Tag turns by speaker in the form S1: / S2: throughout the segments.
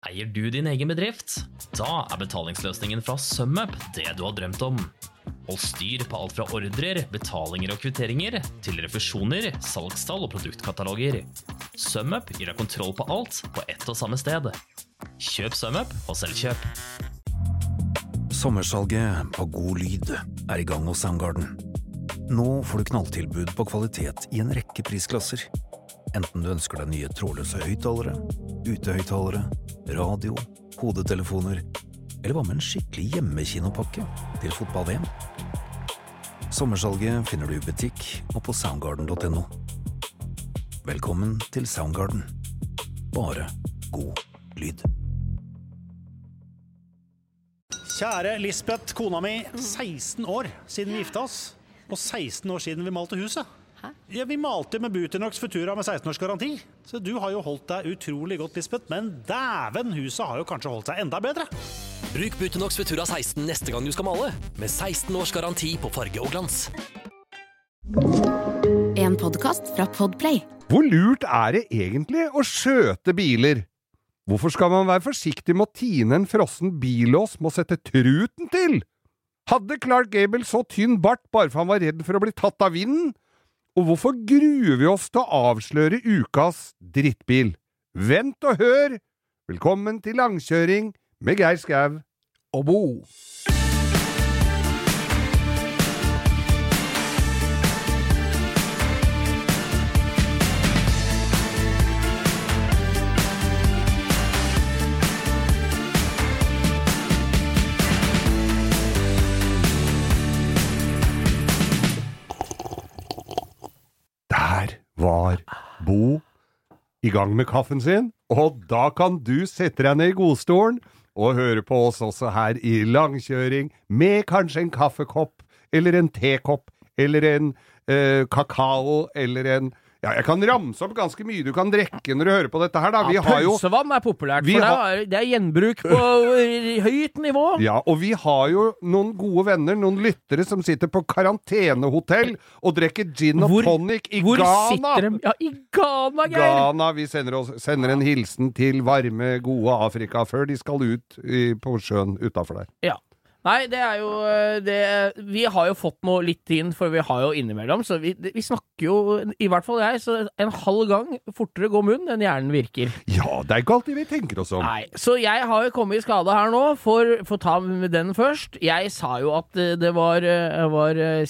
S1: Eier du din egen bedrift? Da betalingsløsningen fra SumUp det du har drømt om. Hold styr på alt fra ordrer, betalinger og kvitteringer, til refusjoner, salgstall og produktkataloger. SumUp gir deg kontroll på alt på ett og samme sted. Kjøp SumUp og selvkjøp.
S2: Sommersalget på God Lyd I gang hos Soundgarden. Nå får du knalltilbud på kvalitet I en rekke prisklasser. Enten du ønsker deg nye trådløse høyttalere, utehøyttalere, radio, hodetelefoner, eller hva med en skikkelig hjemmekinopakke til fotball-VM? Sommersalget finner du I butikk og på soundgarden.no. Velkommen til Soundgarden. Bare god lyd.
S3: Kjære Lisbeth, kona mi, 16 år siden vi gifta oss, og 16 år siden vi malte huset. Hæ? Ja, vi malte med Buternox Futura med 16 års garanti. Så du har jo holdt deg utrolig godt, Lisbeth, men dæven, huset har jo kanskje holdt seg enda bedre.
S4: Bruk Buternox Futura 16 neste gang du skal male, med 16 års garanti på farge og glans.
S5: En podcast fra Podplay.
S6: Hvor lurt det egentlig å skjøte biler? Hvorfor skal man være forsiktig med å tine en frossen billås med å sette truten til? Hadde Clark Gable så tynn bart bare for han var redd for å bli tatt av vinden? Og hvorfor gruer vi oss til å avsløre ukas drittbil? Vent og hør! Velkommen til langkjøring med Geir Skau og Bo. Der var Bo I gang med kaffen sin, og da kan du sette deg ned I godstolen og høre på oss også her I langkjøring med kanskje en kaffekopp, eller en tekopp, eller en kakao, eller en... Ja, jeg kan ramse opp ganske mye du kan drekke når du hører på dette her da. Vi har jo...
S7: Pølsevann populært, for det gjenbruk på høyt nivå.
S6: Ja, og vi har jo noen gode venner, noen lyttere som sitter på karantenehotell og drikker gin og tonic I Ghana.
S7: Hvor sitter de? Ja, I Ghana, Geir.
S6: Ghana, vi sender en hilsen til varme, gode Afrika før de skal ut på sjøen utenfor der.
S7: Ja. Nei, det jo det, vi har jo fått noe litt inn, for vi har jo innimellom, så vi snakker jo, I hvert fall jeg, så en halv gang fortere går munn enn hjernen virker.
S6: Ja, det ikke alltid vi tenker oss om.
S7: Nei, så jeg har jo kommet I skade her nå, for ta med den først. Jeg sa jo at det var hva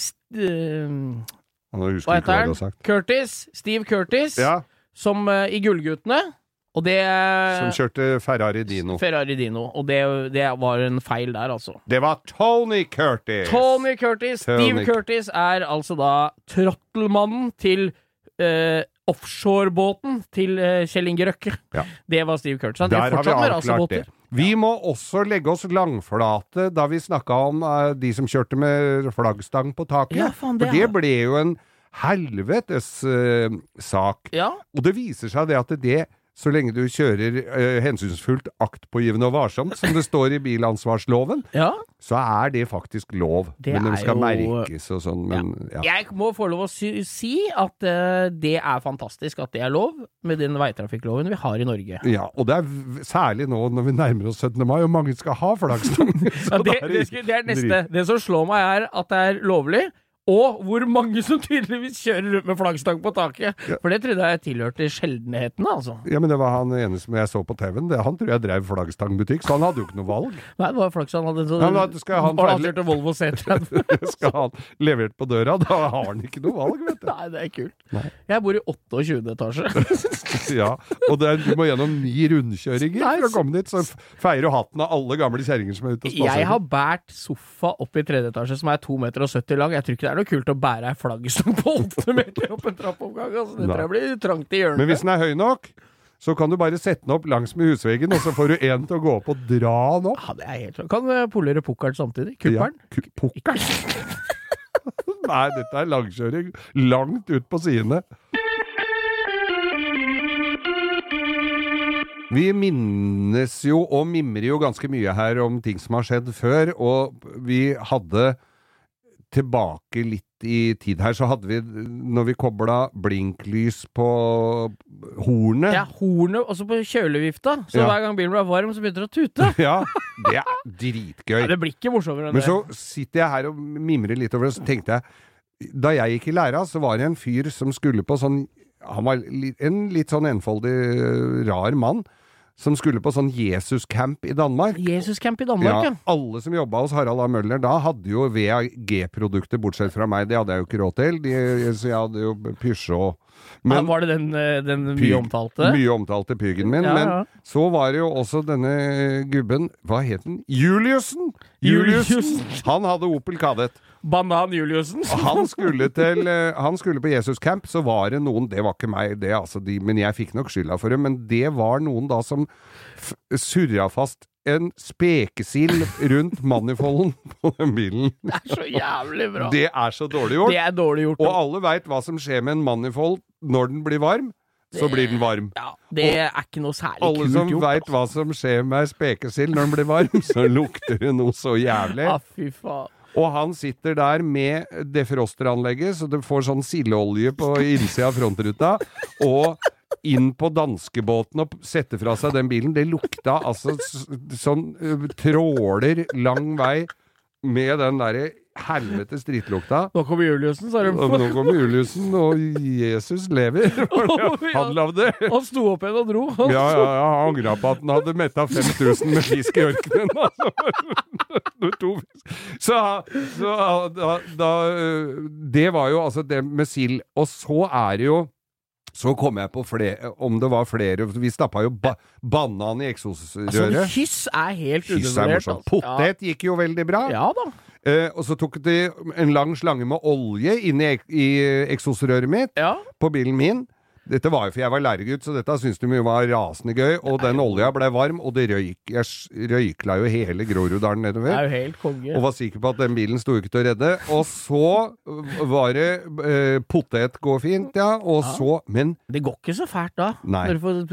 S7: heter han? Steve Curtis,
S6: ja.
S7: Som I Gullguttene. Og det,
S6: som kjørte Ferrari Dino.
S7: Og det var en feil der, altså.
S6: Det var Tony Curtis.
S7: Steve Curtis altså da trottelmannen til offshorebåten til Kjell Inge Røkke. Ja. Det var Steve Curtis.
S6: Der har vi avklart det. Vi må også legge oss langflate da vi snakket om de som kjørte med flaggstang på taket.
S7: Ja, faen,
S6: for det ble jo en helvetes sak.
S7: Ja.
S6: Og det viser seg det at det så lenge du kjører hensynsfullt aktpågivende og varsomt, som det står I bilansvarsloven,
S7: ja.
S6: Så det faktisk lov. Men de skal merkes og sånn. Men, ja.
S7: Jeg må få lov å si at det fantastisk at det lov med den veitrafikkloven vi har I Norge.
S6: Ja, og det særlig nå når vi nærmer oss 17. mai, og mange skal ha flaggstang.
S7: Ja, det neste. Det som slår meg at det lovlig, og hvor mange som tydeligvis kjører rundt med flaggstang på taket. Ja. For det trodde jeg tilhørte sjeldenhetene, altså.
S6: Ja, men det var han ene som jeg så på TV-en. Han tror jeg drev flaggstangbutikk, så han hadde jo ikke noe valg.
S7: Nei, det var flaggstang. Han kjørte Volvo C30.
S6: Skal han levert på døra, da har han ikke noe valg, vet du.
S7: Nei, det kult. Nei. Jeg bor I 28. etasje.
S6: Ja, og du må gjennom 9 rundkjøringer for å komme dit, så feirer hatten av alle gamle kjerringer som ute og spaserer.
S7: Jeg har bært sofa opp I 3. etasje, som 2,70 meter lang. Jeg tror ikke det noe kult å bære en flaggstang på 8 meter opp en trappoppgang, altså. Det tror jeg blir trangt I hjørnet.
S6: Men hvis den høy nok, så kan du bare sette den opp langs med husveggen, og så får du en til å gå opp og dra den opp.
S7: Ja, det helt sånn. Kan du polere pukkeren samtidig? Kupperen?
S6: Ja, pukkeren? Nei, dette langkjøring langt ut på sidene. Vi minnes jo og mimrer jo ganske mye her om ting som har skjedd før, og vi hadde tilbake litt i tid her, så hadde vi, når vi koblet blinklys på hornet.
S7: Ja, hornet, også på kjølevifta. Så hver gang bilen ble varm, så begynte det å tute.
S6: Ja, det dritgøy.
S7: Ja, det blir ikke morsommere enn
S6: Men
S7: det.
S6: så sitter jeg her og mimrer litt over det, så tenkte jeg, da jeg gikk i læra, så var det en fyr som skulle på sånn, han var en litt sånn enfoldig, rar mann, som skulle på sånn Jesus-camp i Danmark.
S7: Jesus-camp i Danmark, ja.
S6: Alle som jobbet hos Harald A. Møller da hadde jo VAG-produkter, bortsett fra meg, det hadde jeg jo ikke råd til. Så jeg hadde jo Peugeot. Men,
S7: var det den mye omtalte?
S6: Mye omtalte Pygen min, men så var det jo også denne gubben, hva het den? Juliussen! Han hadde Opel Kadett.
S7: Banan Juliussen.
S6: Han skulle på Jesus Camp, så var det noen, det var ikke meg, det altså men jeg fikk nok skylda for det, men det var noen da som surra fast en spekesild rundt manifolden på den bilen.
S7: Det så jævlig bra.
S6: Det så dårlig gjort.
S7: Det dårlig gjort.
S6: Og alle vet hva som skjer med en manifold når den blir varm. Så blir den varm.
S7: Ja, det ikke noe særlig kult gjort.
S6: Alle som vet hva som skjer med spekesild når den blir varm, så lukter det noe så jævlig.
S7: Ja, fy faen.
S6: Og han sitter der med defrosteranlegget, så det får sånn sildeolje på innsida av frontruta, og inn på danskebåten og sette fra seg den bilen. Det lukta altså sånn tråler lang vei med den der helvetes dritlukta.
S7: Nå kommer Juliussen, sa de.
S6: Nå kommer Juliussen, og Jesus lever. Han lavde.
S7: Han sto opp igjen og dro.
S6: Ja, han angret på at han hadde mettet 5000 med fisk i ørkenen. Så det var jo altså det med sild. Og så det jo så kom jeg på flere, om det var flere, vi stappet jo banan i eksosrøret.
S7: Altså, hyss helt undervurdert.
S6: Potet gikk jo veldig bra.
S7: Ja da.
S6: Og så tok de en lang slange med olje inn i eksosrøret mitt, på bilen min. Dette var jo for jeg var lærergutt, så dette syntes de jo var rasende gøy, og den olja ble varm, og det jeg røykla jo hele Groruddalen nedover.
S7: Det jo helt konge.
S6: Og var sikker på at den bilen stod ikke til å redde. Og så var det potet går fint, og så, men...
S7: Det går ikke så fælt da.
S6: Nei.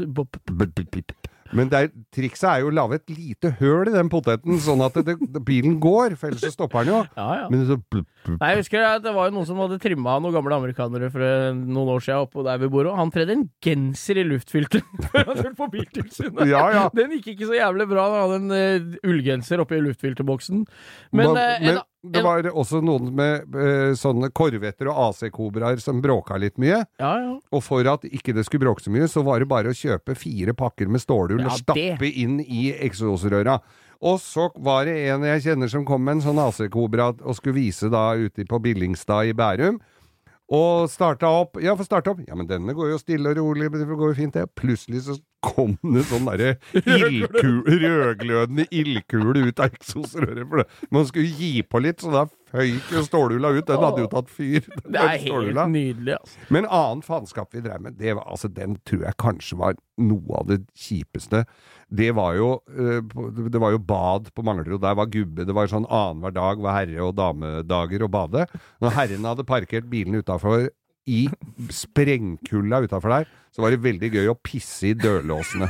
S6: Men trikset jo å lave et lite høl i den poteten, sånn at bilen går, for ellers så stopper den jo.
S7: Ja.
S6: Men så...
S7: Nei, jeg husker at det var jo noen som hadde trimmet noen gamle amerikanere for noen år siden oppe der vi bor, og han tredde en genser i luftfilteret før han kjørte på biltilsynet.
S6: Ja.
S7: Den gikk ikke så jævlig bra, han hadde en ullgenser oppe i luftfilterboksen. Men
S6: det var også noen med sånne korvetter og AC-kobraer som bråka litt mye.
S7: Ja.
S6: Og for at ikke det skulle bråke så mye, så var det bare å kjøpe 4 pakker med stålull og stappe inn i eksosrøra. Og så var det en jeg kjenner som kom med en sånn AC-kobra og skulle vise da ute på Billingstad i Bærum. Og starta opp. Ja, men denne går jo stille og rolig, det går jo fint det. Plutselig så kom det sånn derre rødglødende ildkule ut av eksosrøret. For man skulle gi på litt, så da føyk jo stålulla ut. Den hadde jo tatt fyr.
S7: Det helt nydelig, altså.
S6: Men annen faenskap vi drev med, det var, altså, den tror jeg kanskje var noe av det kjipeste. Det var jo bad på Manglerud, der var gubbe, det var sånn annenhver dag var herre- og damedager å bade. Når herrene hadde parkert bilen utenfor i sprengkulda utenfor der, så var det veldig gøy å pisse i dørlåsene.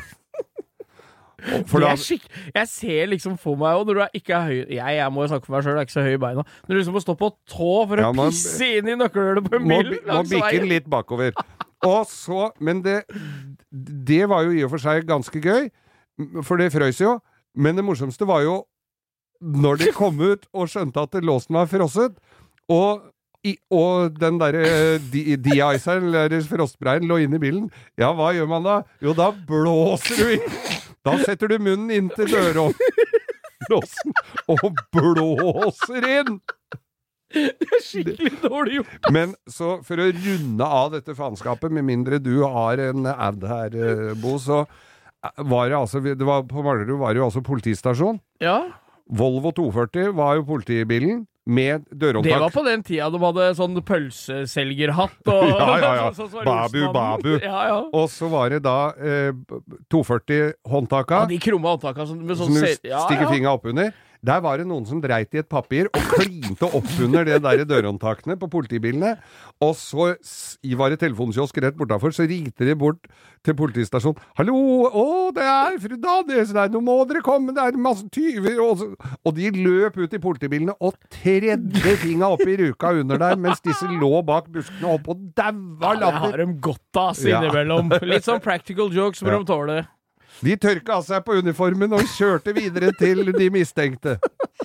S7: Jeg ser liksom for meg, og når du ikke høy, jeg må jo snakke for meg selv, jeg ikke så høy i beina, når du liksom må stå på tå for å pisse inn i nøkkelhullet på en bil.
S6: Må bikke den litt bakover. Og så, men det var jo i og for seg ganske gøy, for det frøys jo, men det morsomste var jo når de kom ut og skjønte at låsen var frosset, og den der de-iceren, eller frostbreien, lå inne i bilen. Ja, hva gjør man da? Jo, da blåser du inn. Da setter du munnen inn til dørlåsen og blåser inn.
S7: Det skikkelig dårlig gjort.
S6: Men så for å runde av dette faenskapet, med mindre du har en ad her, Bo, så var det altså, på Manglerud var det jo altså politistasjon.
S7: Ja.
S6: Volvo 240 var jo politibilen med dørhåndtak.
S7: Det var på den tida de hadde sånn pølseselgerhatt og
S6: ja. Babu.
S7: Ja.
S6: Og så var det da 240 håndtaka.
S7: Ja, de krumme håndtaka som
S6: stikker fingra opp under. Der var det noen som dreit I et papir og klinte opp under det der dørhåndtakene på politibilene, og så var det telefonkiosk rett bortafor, så ringte de bort til politistasjonen. Hallo, det fru Danielsen her, nå må dere komme, det masse tyver, og de løp ut I politibilene og tredde finga opp I ruka under der, mens disse lå bak buskene opp og dæva latter.
S7: Det har de godt av, innimellom. Litt sånn practical jokes må de tåle.
S6: De tørka av seg på uniformen og kjørte videre til de mistenkte.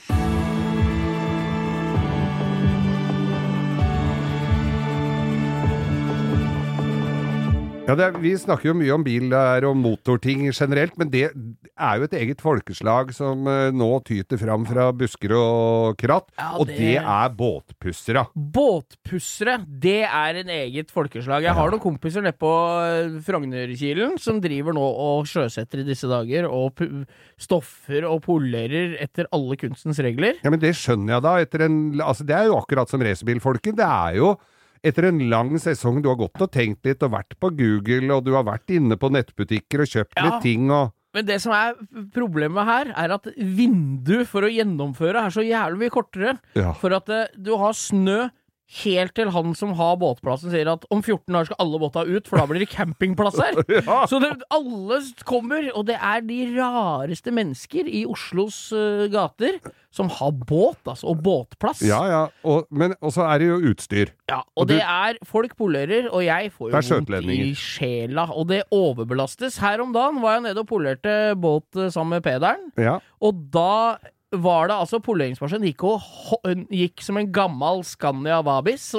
S6: Ja, vi snakker jo mye om bil og motorting generelt, men det jo et eget folkeslag som nå tyter fram fra busker og kratt, og det båtpussere.
S7: Båtpussere, det en eget folkeslag. Jeg har noen kompiser nede på Frognerkilen som driver nå og sjøsetter I disse dager, og stoffer og polerer etter alle kunstens regler.
S6: Ja, men det skjønner jeg da. Altså, det jo akkurat som racerbilfolket. Det jo etter en lang sesong, du har gått og tenkt litt og vært på Google, og du har vært inne på nettbutikker og kjøpt litt ting.
S7: Men det som problemet her, at vindu for å gjennomføre så jævlig mye kortere.
S6: Ja.
S7: For at du har snø helt til han som har båtplassen sier at om 14 år skal alle båta ut, for da blir det campingplass her.
S6: Ja.
S7: Så alle kommer, og det de rareste mennesker I Oslos gater som har båt, altså, og båtplass.
S6: Ja, men så det jo utstyr.
S7: Ja, og det folk polerer, og jeg får jo vondt I sjela, og det overbelastes. Her om dagen var jeg nede og polerte båt sammen med Pederen, og da var det altså poleringsmaskinen gikk som en gammel Scania Vabis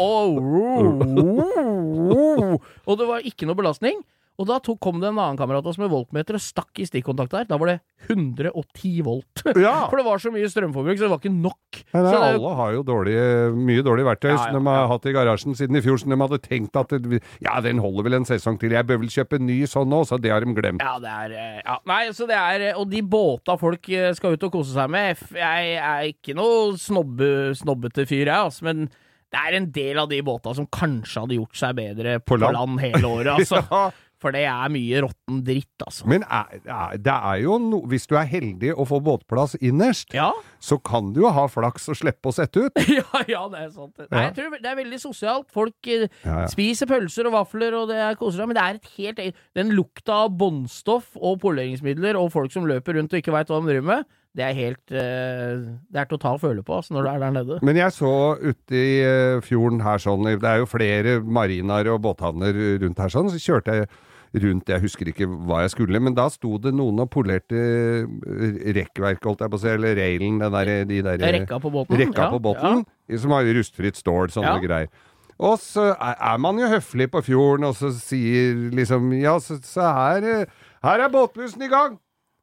S7: og det var ikke noe belastning og da kom det en annen kamerat med voltmeter og stakk I stikkontakt der, da var det 110 volt for det var så mye strømforbruk så det var ikke nok
S6: alle har jo mye dårlig verktøy som de har hatt I garasjen siden I fjor som de hadde tenkt at den holder vel en sesong til, jeg bør vel kjøpe en ny sånn nå, så det har de glemt
S7: nei, så det og de båta folk skal ut og kose seg med jeg ikke noe snobbete fyr altså, men det en del av de båta som kanskje hadde gjort seg bedre på land hele året altså For det mye rotten dritt, altså.
S6: Men det jo hvis du heldig å få båtplass innerst, så kan du jo ha flaks og slippe å sette ut.
S7: ja, det sant. Nei, jeg tror det veldig sosialt. Folk spiser pølser og vafler, og det koser seg, men det et helt... Den lukta av båndstoff og poleringsmidler, og folk som løper rundt og ikke vet hva de driver med, det helt... Det totalt føle på, altså, når du der nede.
S6: Men jeg så ute I fjorden her sånn, det jo flere mariner og båthavner rundt her sånn, så kjørte jeg rundt, jeg husker ikke hva jeg skulle, men da sto det noen og polerte rekkverk, holdt jeg på å si, eller railen, de der
S7: rekka på båten,
S6: som har rustfritt stål, sånne greier. Og så man jo høflig på fjorden, og så sier liksom, ja, så her båtbussen I gang.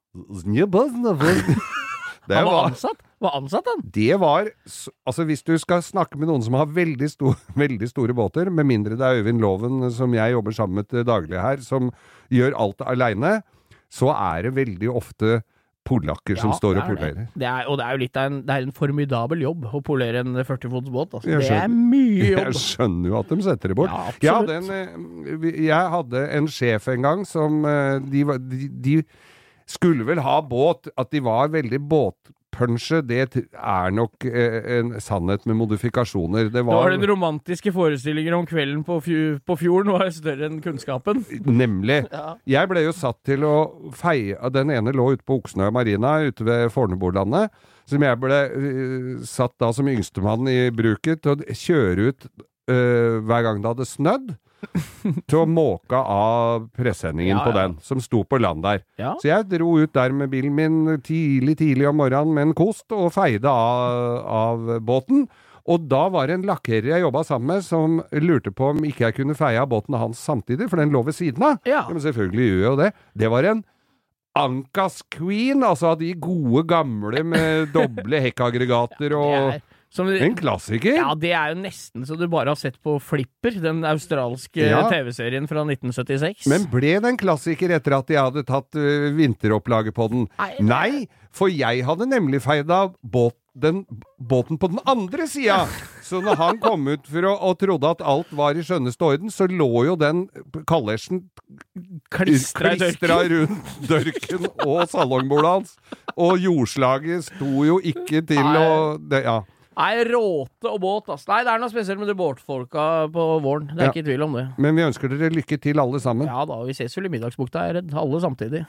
S7: Han var ansatt? Var ansatt han?
S6: Det var, altså hvis du skal snakke med noen som har veldig store båter, med mindre det Øyvind Loven som jeg jobber sammen med til daglig her, som gjør alt alene, så det veldig ofte polakker som står og polerer.
S7: Og det jo litt det en formidabel jobb å polere en 40-fots båt. Altså. Det mye jobb.
S6: Jeg skjønner jo at de setter det bort.
S7: Ja, absolutt.
S6: Jeg hadde en sjef en gang som de skulle vel ha båt, at de var veldig båtpunsje, det nok en sannhet med modifikasjoner. Det var
S7: den romantiske forestillingen om kvelden på fjorden var større enn kunnskapen.
S6: Nemlig. Ja. Jeg ble jo satt til å feie, den ene lå ute på Oksnøy Marina, ute ved Forneborlandet, som jeg ble satt da som yngstemann I bruket til å kjøre ut hver gang det hadde snødd, til å måke av presendingen på den, som sto på land der. Ja. Så jeg dro ut der med bilen min tidlig om morgenen med en kost, og feide av båten. Og da var det en lakkerer jeg jobbet sammen med, som lurte på om ikke jeg kunne feie av båten hans samtidig, for den lå ved siden av. Ja. Men selvfølgelig gjør jeg jo det. Det var en Ankas Queen, altså de gode gamle med doble hekkaggregater og... en klassiker.
S7: Ja, det jo nesten så du bare har sett på Flipper, den australske TV-serien fra 1976.
S6: Men ble det en klassiker etter at jeg hadde tatt vinteropplaget på den? Nei, for jeg hadde nemlig feid av båten den båten på den andre siden. Så når han kom ut og trodde at alt var i skjønneste orden, så lå jo den kalesjen klistra rundt dørken og salongbordet hans. Og jordslaget sto jo ikke til
S7: Nei, råte og båt, ass. Nei, det er noe spesielt med de båtfolka på våren. Det er ikke tvil om det.
S6: Men vi ønsker dere lykke til alle sammen.
S7: Ja da, vi ses vel i Middagsbukta, jeg er redd. Alle samtidig.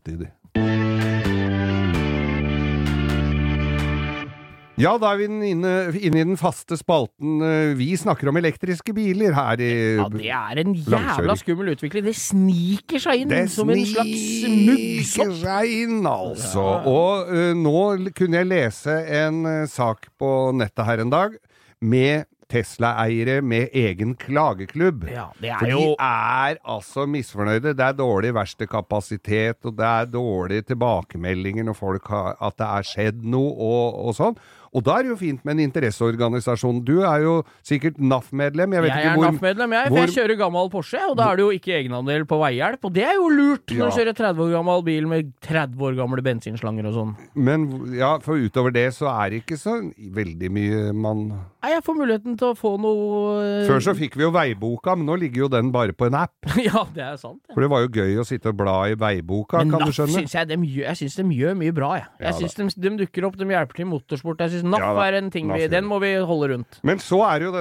S6: Ja, da er vi inne i den faste spalten. Vi snakker om elektriske biler her i
S7: Ja, det er en jævla skummel utvikling. Det sniker seg inn som en slags muggsopp.
S6: Det sniker seg inn, altså. Og nå kunne jeg lese en sak på nettet her en dag med Tesla-eiere med egen klageklubb.
S7: Ja, det
S6: For de er altså misfornøyde. Det er dårlig verkstedkapasitet, og det er dårlige tilbakemeldinger når folk har at det er skjedd noe og sånn. Og da er det jo fint med en interesseorganisasjon. Du er jo sikkert NAF-medlem. Jeg
S7: er NAF-medlem, for jeg kjører gammel Porsche, og da er det jo ikke egenandel på veihjelp, og det er jo lurt når du kjører 30 år gammel bil med 30 år gamle bensinslanger og sånn.
S6: Men ja, for utover det så er det ikke så veldig mye man...
S7: Nei, jeg får muligheten til å få noe...
S6: Før så fikk vi jo veiboka, men nå ligger jo den bare på en app.
S7: Ja, det er sant. Ja.
S6: For det var jo gøy å sitte og bla i veiboka,
S7: men
S6: kan du skjønne?
S7: Men NAF jeg synes de gjør mye bra, jeg. Jeg synes de dukker opp, de hjelper til motorsport. Jeg synes NAF er en ting den må vi holde rundt.
S6: Men så er det jo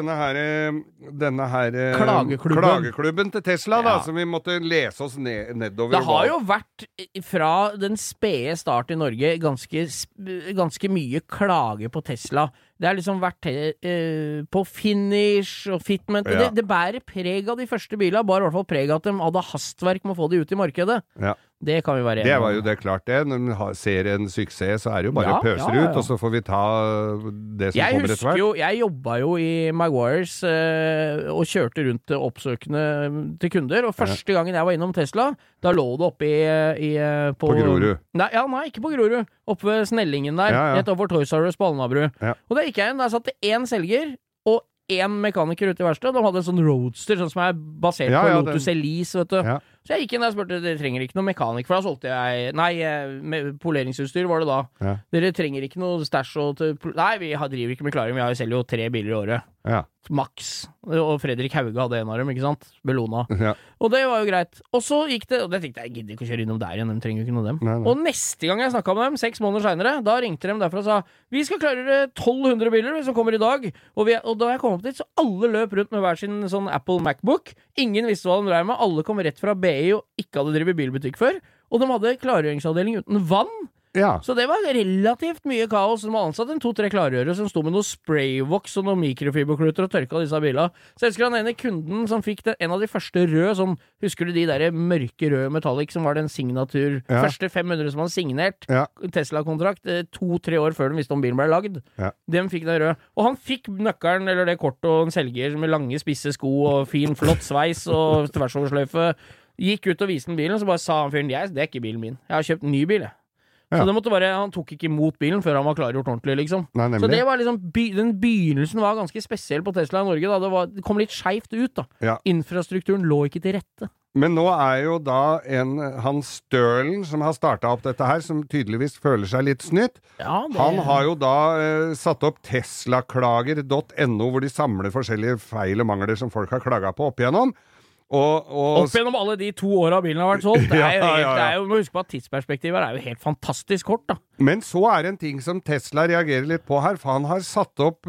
S6: denne her klageklubben til Tesla da, som vi måtte lese oss nedover.
S7: Det har jo vært fra den spede start i Norge ganske mye klage på Tesla. Det har liksom vært på finish og fitment. Det bærer preg av de første bilene, bare i hvert fall preg av at de hadde hastverk med å få de ut i markedet. Ja. Det kan vi være enige om.
S6: Det var jo det klart det. Når man ser en suksess, så er det jo bare pøser ut, og så får vi ta det som kommer etter hvert.
S7: Jeg jobbet jo i Maguires og kjørte rundt oppsøkende til kunder, og første gangen jeg var innom Tesla, da lå det oppe på
S6: Grorud?
S7: Nei, ikke på Grorud. Oppe ved Snellingen der, rett over Toys R Us på Alnabru. Ja. Og da gikk jeg inn, der satt det én selger, og én mekaniker ute i verkstedet. De hadde en sånn roadster, sånn som er basert på Lotus Elise, vet du. Ja. Så jeg gikk inn der og spurte, dere trenger ikke noe mekanik, for da solgte jeg, poleringsutstyr var det da. Ja. Dere trenger ikke noe stæsj nei, vi driver ikke med klaring, vi selger jo 3 biler i året. Ja. Max. Og Fredrik Hauge hadde en av dem, ikke sant? Bellona. Ja. Og det var jo greit. Og så gikk det, og det tenkte jeg gidder ikke å kjøre innom der igjen, de trenger jo ikke noe av dem. Nei. Og neste gang jeg snakket med dem, 6 måneder senere, da ringte de derfra og sa, vi skal klare 1200 biler som kommer i dag. Og da jeg kom opp dit, så alle løp rundt med hver sin sånn Apple Macbook. Ingen visste hva de drev med. Alle kom rett fra BI og ikke hadde drevet bilbutikk før. Og de hadde klargjøringsavdeling uten vann. Ja. Så det var relativt mye kaos. De hadde ansatt 2-3 klargjørere som stod med noe sprayvoks og noen mikrofiberkluter og tørka disse bilene. Så jeg husker han ene kunden som fikk en av de første røde, sånn, husker du de der mørke røde metallic som var den signatur, første 500 som han signert, Tesla-kontrakt, 2-3 år før de visste om bilen ble lagd. Ja. De fikk den røde. Og han fikk nøkkelen, eller det kortet, og en selger med lange, spisse sko og fin, flott sveis og tversoversløyfe. Gikk ut og viste den bilen, så bare sa han fyren, det er ikke bilen min. Jeg har kjøpt en ny bil, jeg. Så det måtte han tok ikke imot bilen før han var klargjort ordentlig, liksom. Nei, så det var liksom, den begynnelsen var ganske spesiell på Tesla i Norge, da. Det kom litt skjevt ut, da. Ja. Infrastrukturen lå ikke til rette.
S6: Men nå er jo da han Stirling som har startet opp dette her, som tydeligvis føler seg litt snytt. Ja, han har jo da satt opp teslaklager.no, hvor de samler forskjellige feil og mangler som folk har klaget på opp igjennom. Opp gjennom alle de 2 årene bilen har vært solgt. Det er jo, må huske på at tidsperspektivet er jo helt fantastisk kort, da. Men så er det en ting som Tesla reagerer litt på her, for han har satt opp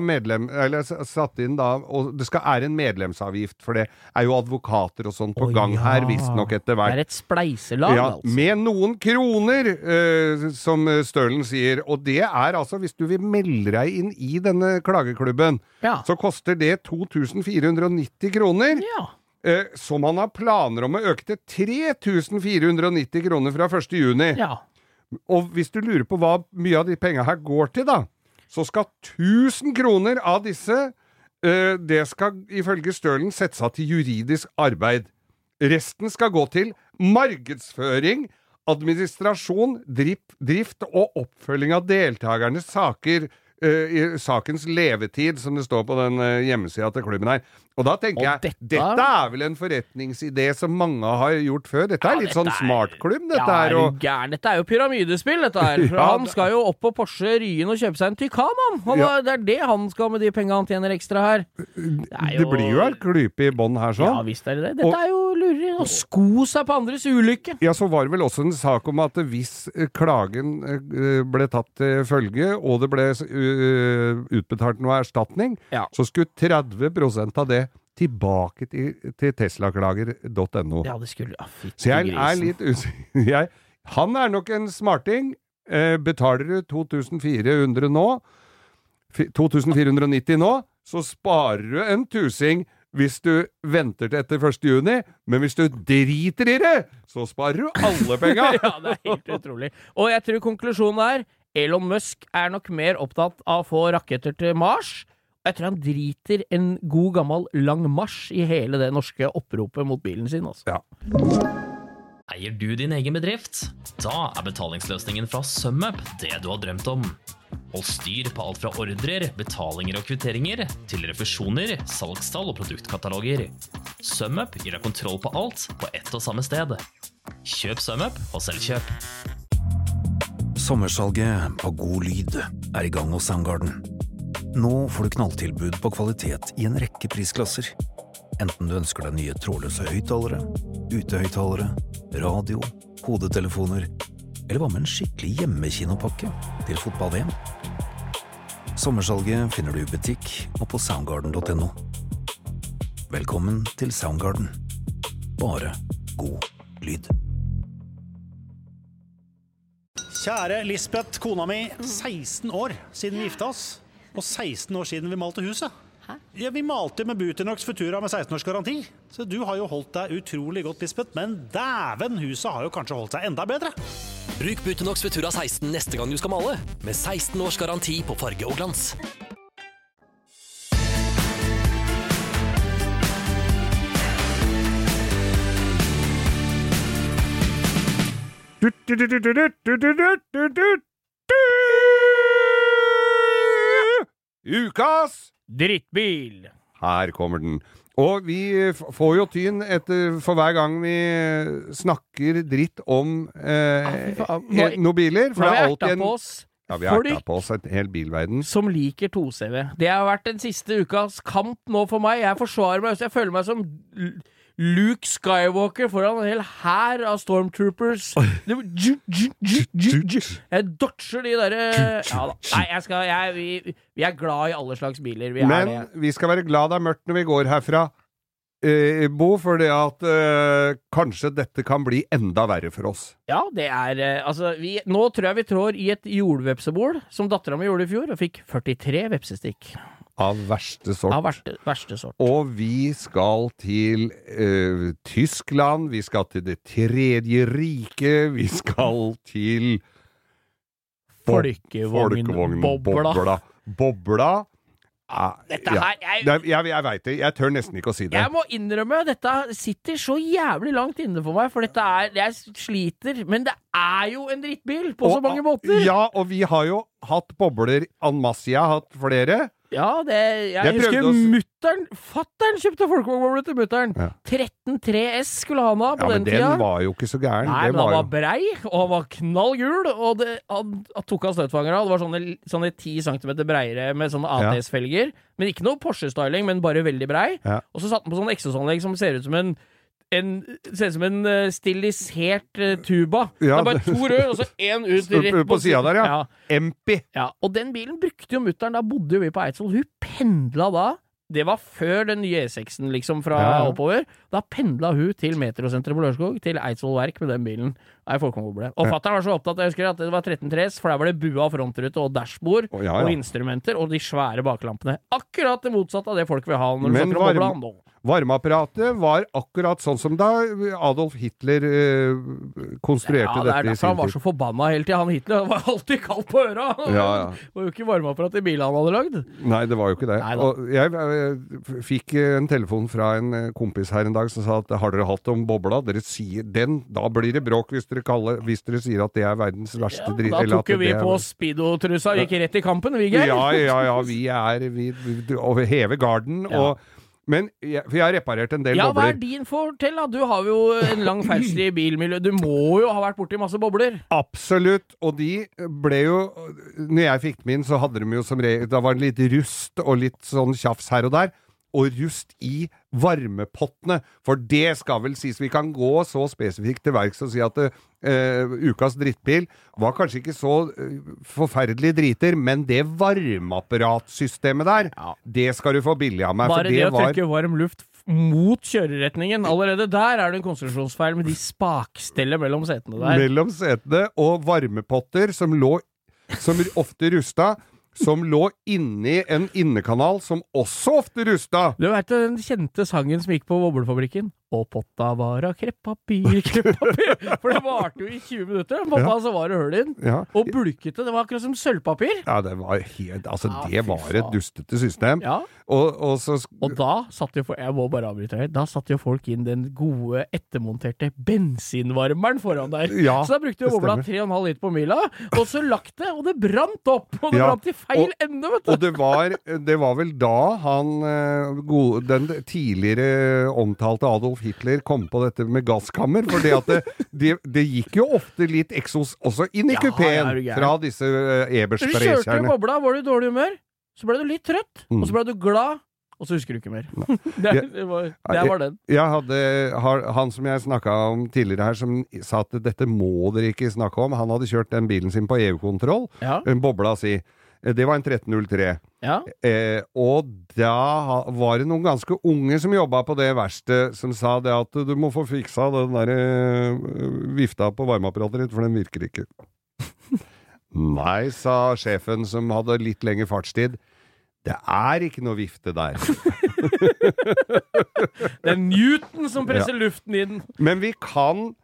S6: satt inn da, og det er en medlemsavgift, for det er jo advokater og sånn på gang her, visstnok etter hvert.
S7: Det er et spleiselag, altså.
S6: Med noen kroner, som Stirling sier, og det er altså, hvis du vil melde deg inn i denne klageklubben, så koster det 2490 kroner. Ja. Som han har planer om å øke til 3490 kroner fra 1. juni. Ja. Og hvis du lurer på hva mye av de pengene her går til da, så skal 1000 kroner av disse, det skal ifølge Stirling sette seg til juridisk arbeid. Resten skal gå til markedsføring, administrasjon, drift og oppfølging av deltagernes saker, i sakens levetid, som det står på den hjemmesida til klubben her. Og da tenker jeg, dette vel en forretningsidé som mange har gjort før. Dette litt sånn smartklubb, dette her.
S7: Dette jo pyramidespill, dette her. Han skal jo opp på Porsche Ryen og kjøpe seg en Taycan, han. Det det han skal med de pengene han tjener ekstra her.
S6: Det blir jo en klype i bånd her, sånn.
S7: Ja, visst det. Dette jo lurer å sko seg på andres ulykke.
S6: Ja, så var det vel også en sak om at hvis klagen ble tatt til følge, og det ble utbetalt noe erstatning, så skulle 30% av det tilbake til teslaklager.no.
S7: Ja, det skulle...
S6: Så jeg litt usikker. Han nok en smarting. Betaler du 2400 nå, 2490 nå, så sparer du en tusing hvis du venter til etter 1. juni, men hvis du driter i det, så sparer du alle penger.
S7: Ja, det helt utrolig. Og jeg tror konklusjonen Elon Musk nok mer opptatt av å få raketter til Mars. Jeg tror han driter en god gammel lang marsj i hele det norske oppropet mot bilen sin, altså.
S6: Ja.
S1: Eier du din egen bedrift? Da betalingsløsningen fra SumUp det du har drømt om. Hold styr på alt fra ordrer, betalinger og kvitteringer, til refusjoner, salgstall og produktkataloger. SumUp gir deg kontroll på alt på ett og samme sted. Kjøp SumUp og selvkjøp.
S2: Sommersalget på God Lyd i gang hos Soundgarden. Nå får du knalltilbud på kvalitet i en rekke prisklasser. Enten du ønsker deg nye trådløse høyttalere, utehøyttalere, radio, hodetelefoner, eller hva med en skikkelig hjemmekinopakke til fotball-VM? Sommersalget finner du i butikk og på soundgarden.no. Velkommen til Soundgarden. Bare god lyd.
S3: Kjære Lisbeth, kona mi, 16 år siden vi gifta oss. Og 16 år siden vi malte huset. Ja, vi malte med Buternox Futura med 16 års garanti. Så du har jo holdt deg utrolig godt, Lisbeth. Men dæven, huset har jo kanskje holdt seg enda bedre.
S4: Bruk Buternox Futura 16 neste gang du skal male, med 16 års garanti på farge og glans.
S6: Ukas
S7: drittbil.
S6: Her kommer den. Og vi får jo tyn for hver gang vi snakker dritt om noen biler. For det alltid en... vi har ertet på oss en hel bilverden.
S7: Som liker 2CV. Det har vært den siste ukas kamp nå for meg. Jeg forsvarer meg, jeg føler meg som Luke Skywalker foran en hel hær av stormtroopers. Jeg dodger de der... Nei, vi glad i alle slags biler.
S6: Men vi skal være glad det mørkt når vi går herfra, Bo, for det at kanskje dette kan bli enda verre for oss.
S7: Ja, det altså, nå tror jeg vi trår i et jordvepsebol, som datteren min gjorde i fjor, og fikk 43 vepsestikk.
S6: Av verste sort.
S7: Av verste sort.
S6: Og vi skal til Tyskland, vi skal til Det tredje riket, vi skal til
S7: Folkevogn-bobla.
S6: Dette her jeg vet det, jeg tør nesten ikke å si det.
S7: Jeg må innrømme, dette sitter så jævlig langt inne for meg, for dette jeg sliter, men det jo en drittbil på så mange måter.
S6: Ja, og vi har jo hatt bobler en masse, jeg har hatt flere.
S7: Ja, jeg husker fatteren kjøpte folkevognbobler til mutteren. Ja. 13.3S skulle han ha på den tida.
S6: Ja, men den var jo ikke så gæren.
S7: Nei, men han var brei, og han var knallgul, og han tok av støtfangere. Det var sånne 10 cm breiere med sånne ATS-felger. Men ikke noe Porsche-styling, men bare veldig brei. Ja. Og så satt han på sånn eksosanlegg som ser ut som en stilisert tuba. Ja. Det bare 2 rør, og så 1 ut rett
S6: på siden der, ja. MP.
S7: Ja, og den bilen brukte jo mutteren, da bodde jo vi på Eidsvoll. Hun pendla da. Det var før den nye E6-en liksom fra oppover. Da pendla hun til Metrosenteret på Lørenskog, til Eidsvoll Verk med den bilen. Og fatteren var så opptatt, jeg husker at det var 13.3S, for der var det bua frontrute og dashbord og instrumenter og de svære baklampene. Akkurat det motsatte av det folk vil ha når de snakker om bobla nå.
S6: Varmeapparatet var akkurat sånn som da Adolf Hitler konstruerte dette i sin tid.
S7: Han var så forbanna hele tiden. Han Hitler var alltid kald på øra.
S6: Ja.
S7: Det var jo ikke varmeapparat i bilen han hadde lagd.
S6: Nei, det var jo ikke det. Og jeg fikk en telefon fra en kompis her en dag som sa at har dere hatt om bobla? Dere sier den, da blir det bråk hvis dere sier at det er verdens verste dritt.
S7: Da tok vi på speedo-trusa og gikk rett i kampen, vi Geir.
S6: Ja, vi hever garden, men for jeg har reparert en del bobler.
S7: Hva er din fortell da? Du har jo en lang ferdsel i bilmiljø. Du må jo ha vært borti masse bobler.
S6: Absolutt, og de ble jo, når jeg fikk dem inn, så hadde de jo som regel, da var det litt rust og litt sånn tjafs her og der, og rust i varmepottene, for det skal vel sies, vi kan gå så spesifikt til verks og si at ukas drittbil var kanskje ikke så forferdelig driter, men det varmeapparatsystemet der, det skal du få billig av meg.
S7: Bare for det å trekke varm luft mot kjøreretningen, allerede der er det en konstruksjonsfeil med de spakstellet mellom setene der.
S6: Mellom setene, og varmepotter som ofte rusta, som lå inni en innekanal som også ofte rusta.
S7: Du vet den kjente sangen som gikk på Boblefabrikken? Og potta var av kreppapir. For det varte jo i 20 minutter. Potta så var det høl inn. Ja. Og bulkete, det var akkurat som sølvpapir.
S6: Ja, det var helt, det var et dustete system.
S7: Ja. Og da satt jo, jeg må bare avbryte her, da satt jo folk inn den gode ettermonterte bensinvarmeren foran der. Ja, så da brukte jo Bobla 3,5 liter på mila, og så lagt det, og det brant opp, og det brant i feil ende, vet du.
S6: Og det var vel da den tidligere omtalte Adolf Hitler kom på dette med gasskammer, fordi at det gikk jo ofte litt eksos også inn i kupeen fra disse Ebersprekerne.
S7: Du kjørte jo Bobla, var du i dårlig humør? Så ble du litt trøtt, og så ble du glad, og så husker du ikke mer. det var den.
S6: Jeg hadde han som jeg snakket om tidligere her, som sa at dette må dere ikke snakke om. Han hadde kjørt den bilen sin på EU-kontroll, en Bobla si. Det var en 1303. Ja. Og da var det noen ganske unge som jobbet på det verste, som sa det at du må få fiksa den der vifta på varmeapparatet ditt, for den virker ikke. Nei, sa sjefen som hadde litt lengre fartstid. Det er ikke noe vifte der.
S7: Det er Newton som presser luften i den.
S6: Men vi kan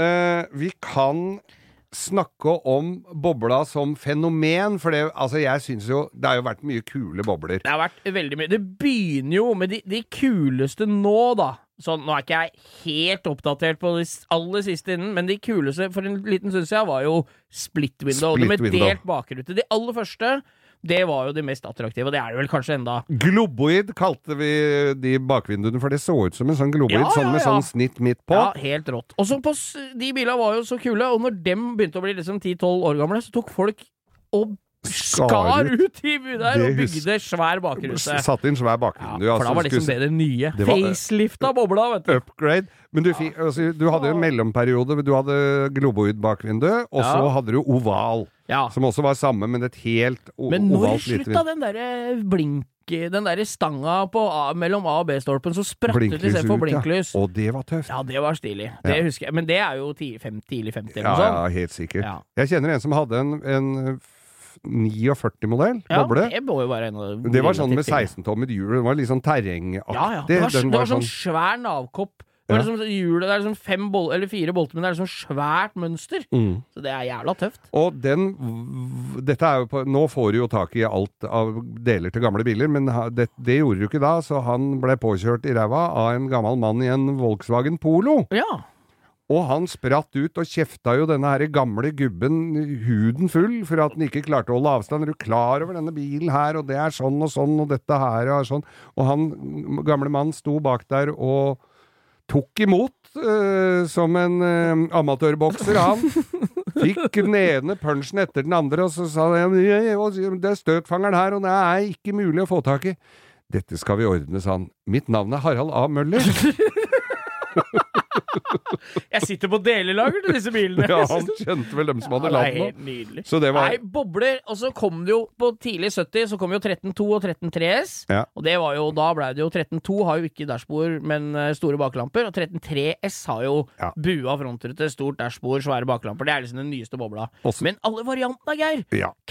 S6: snakke om bobla som fenomen, for jeg synes jo, det har jo vært mye kule bobler.
S7: Det har vært veldig mye. Det begynner jo med de kuleste nå, da. Sånn, nå er ikke jeg helt oppdatert på de aller siste innen, men de kuleste for en liten stund siden var jo split window, med delt bakrute. De aller første, det var jo de mest attraktive, og det er det vel kanskje enda.
S6: Globoid kalte vi de bakvinduene, for det så ut som en sånn globoid, sånn med sånn snitt midt på.
S7: Ja, helt rått. Og så de bilene var jo så kule, og når dem begynte å bli liksom 10-12 år gamle, så tok folk og skar ut i der og bygde svær bakrute.
S6: Satt inn svær bakvindu.
S7: Ja, for da var liksom det nye. Facelifta bobla, vet du.
S6: Upgrade. Men du hadde en mellomperiode, du hadde globoid bakvindu, og så hadde du oval. Ja. Som også var samme, men et helt ovalt.
S7: Men når slutta den den der stanga mellom A- og B-stolpen, så sprattet de seg for blinklys.
S6: Og det var tøft.
S7: Ja, det var stilig. Det husker jeg. Men det er jo tidlig 50 eller noe
S6: sånt. Ja, helt sikkert. Ja. Jeg kjenner en som hadde en 49-modell boble.
S7: Det må jo være en av
S6: det var sånn med 16-tommet hjul. Det var litt sånn terrengaktig.
S7: Ja. Det var sånn svær navkopp. Det er liksom hjulet, det er liksom 5 eller 4 bolter, men det er liksom svært mønster. Så det er jævla tøft.
S6: Og dette er jo nå får du jo tak i alt av deler til gamle biler, men det gjorde du ikke da, så han ble påkjørt i ræva av en gammel mann i en Volkswagen Polo. Ja. Og han spratt ut og kjefta jo denne her gamle gubben huden full for at han ikke klarte å holde avstand. Er du klar over denne bilen her, og det er sånn, og dette her er sånn. Og han, gamle mann, sto bak der og tok imot som en amatørbokser. Han fikk den ene punchen etter den andre, og så sa han, det er støtfangeren her, og det er ikke mulig å få tak i. Dette skal vi ordne, sa han. Mitt navn er Harald A. Møller.
S7: Jeg sitter på delelager til disse bilene.
S6: Ja, han kjente vel dem som hadde ladd nå.
S7: Det er helt nydelig.
S6: Så det var...
S7: Nei, bobler, og så kom det jo på tidlig 70, så kom jo 13.2 og 13.3S, og det var jo, da ble det jo 13.2 har jo ikke dashbord, men store baklamper, og 13.3S har jo bua frontrute, stort dashbord, svære baklamper. Det er liksom den nyeste bobla. Men alle variantene, Geir.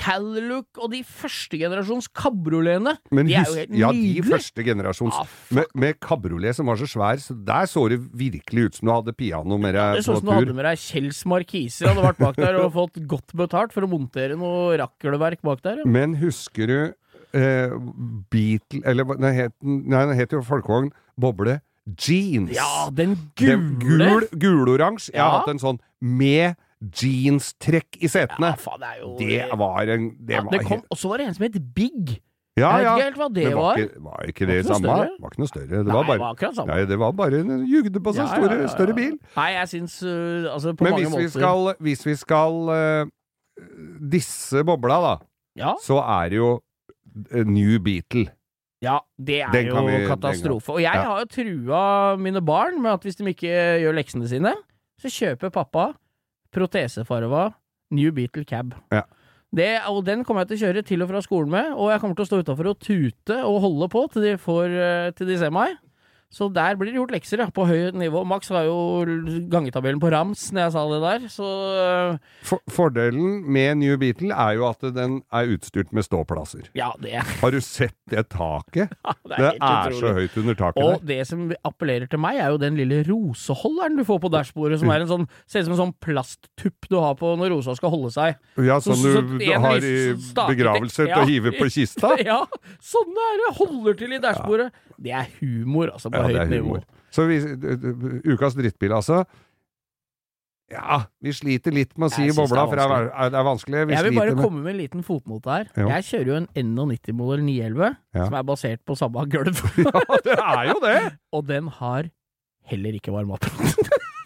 S7: Calluc og de første generasjons kabrioletene.
S6: Men
S7: De er jo helt nydelige.
S6: de første generasjons med kabriolet som var så svær, så der så det virkelig ut som du hadde piano med deg
S7: Det så
S6: på
S7: ut som du hadde
S6: tur.
S7: med deg Kjells Markiser, hadde vært bak der og fått godt betalt for å montere noe rakkelverk bak der. Ja.
S6: Men husker du Beatle, eller den het jo Folkevogn Boble Jeans.
S7: Ja, den
S6: Den
S7: gule.
S6: Guloransje. Jeg har
S7: Ja.
S6: hatt en sånn med jeans-trekk i setene.
S7: Ja, faen, det er jo
S6: Det var en
S7: ja, det kom, Og så var det en som het Big.
S6: Ja,
S7: Jeg vet
S6: ja.
S7: ikke helt hva det
S6: Men
S7: var.
S6: Var ikke det
S7: Var ikke noe
S6: samme?
S7: større?
S6: Var ikke noe større. Det
S7: Nei,
S6: var
S7: det
S6: bare,
S7: var akkurat samme.
S6: nei, det var bare en jugde på seg større bil.
S7: Nei, jeg syns altså på
S6: Men
S7: mange
S6: hvis vi skal disse bobla, da,
S7: Ja,
S6: så er det jo New Beatle.
S7: ja, det er
S6: Den
S7: jo
S6: kan vi-
S7: katastrofe. Og jeg
S6: Ja.
S7: har jo trua mine barn med at hvis de ikke gjør leksene sine, så kjøper pappa protesefarva New Beatle Cab.
S6: Ja.
S7: Og den kommer jeg til å kjøre til og fra skolen med, og jeg kommer til å stå utenfor og tute og holde på til de ser meg. Så der blir det gjort lekser, ja, på høyt nivå. Max har jo gangetabellen på rams når jeg sa det der, så
S6: Fordelen med New Beatle er jo at den er utstyrt med ståplasser.
S7: ja, det
S6: Har du sett det taket?
S7: det
S6: Det
S7: helt
S6: er så
S7: utrolig.
S6: høyt under taket
S7: Og
S6: der.
S7: det som appellerer til meg, er jo den lille roseholderen du får på dashbordet, som er en sånn, ser ut som en sånn plasttupp du har på når rosa skal holde seg.
S6: Ja, sånn
S7: så
S6: du
S7: en
S6: har i
S7: lys stake-
S6: begravelser til
S7: Ja.
S6: å hive på kista.
S7: Ja, sånn er det! Holder til i dashbordet. Det er humor, altså, på
S6: Ja, det
S7: høyt
S6: er
S7: nivå.
S6: humor. Så ukas drittbil, altså. Ja, vi sliter litt med å si
S7: Jeg synes
S6: bobla,
S7: det
S6: for det er vanskelig. Vi
S7: Jeg vil bare
S6: sliter med
S7: komme med en liten fotnote her.
S6: Jo.
S7: Jeg kjører jo en N90-modell 911,
S6: Ja.
S7: som er basert på samme gulv.
S6: Ja, det er jo det!
S7: Og den har heller ikke varmeapparat.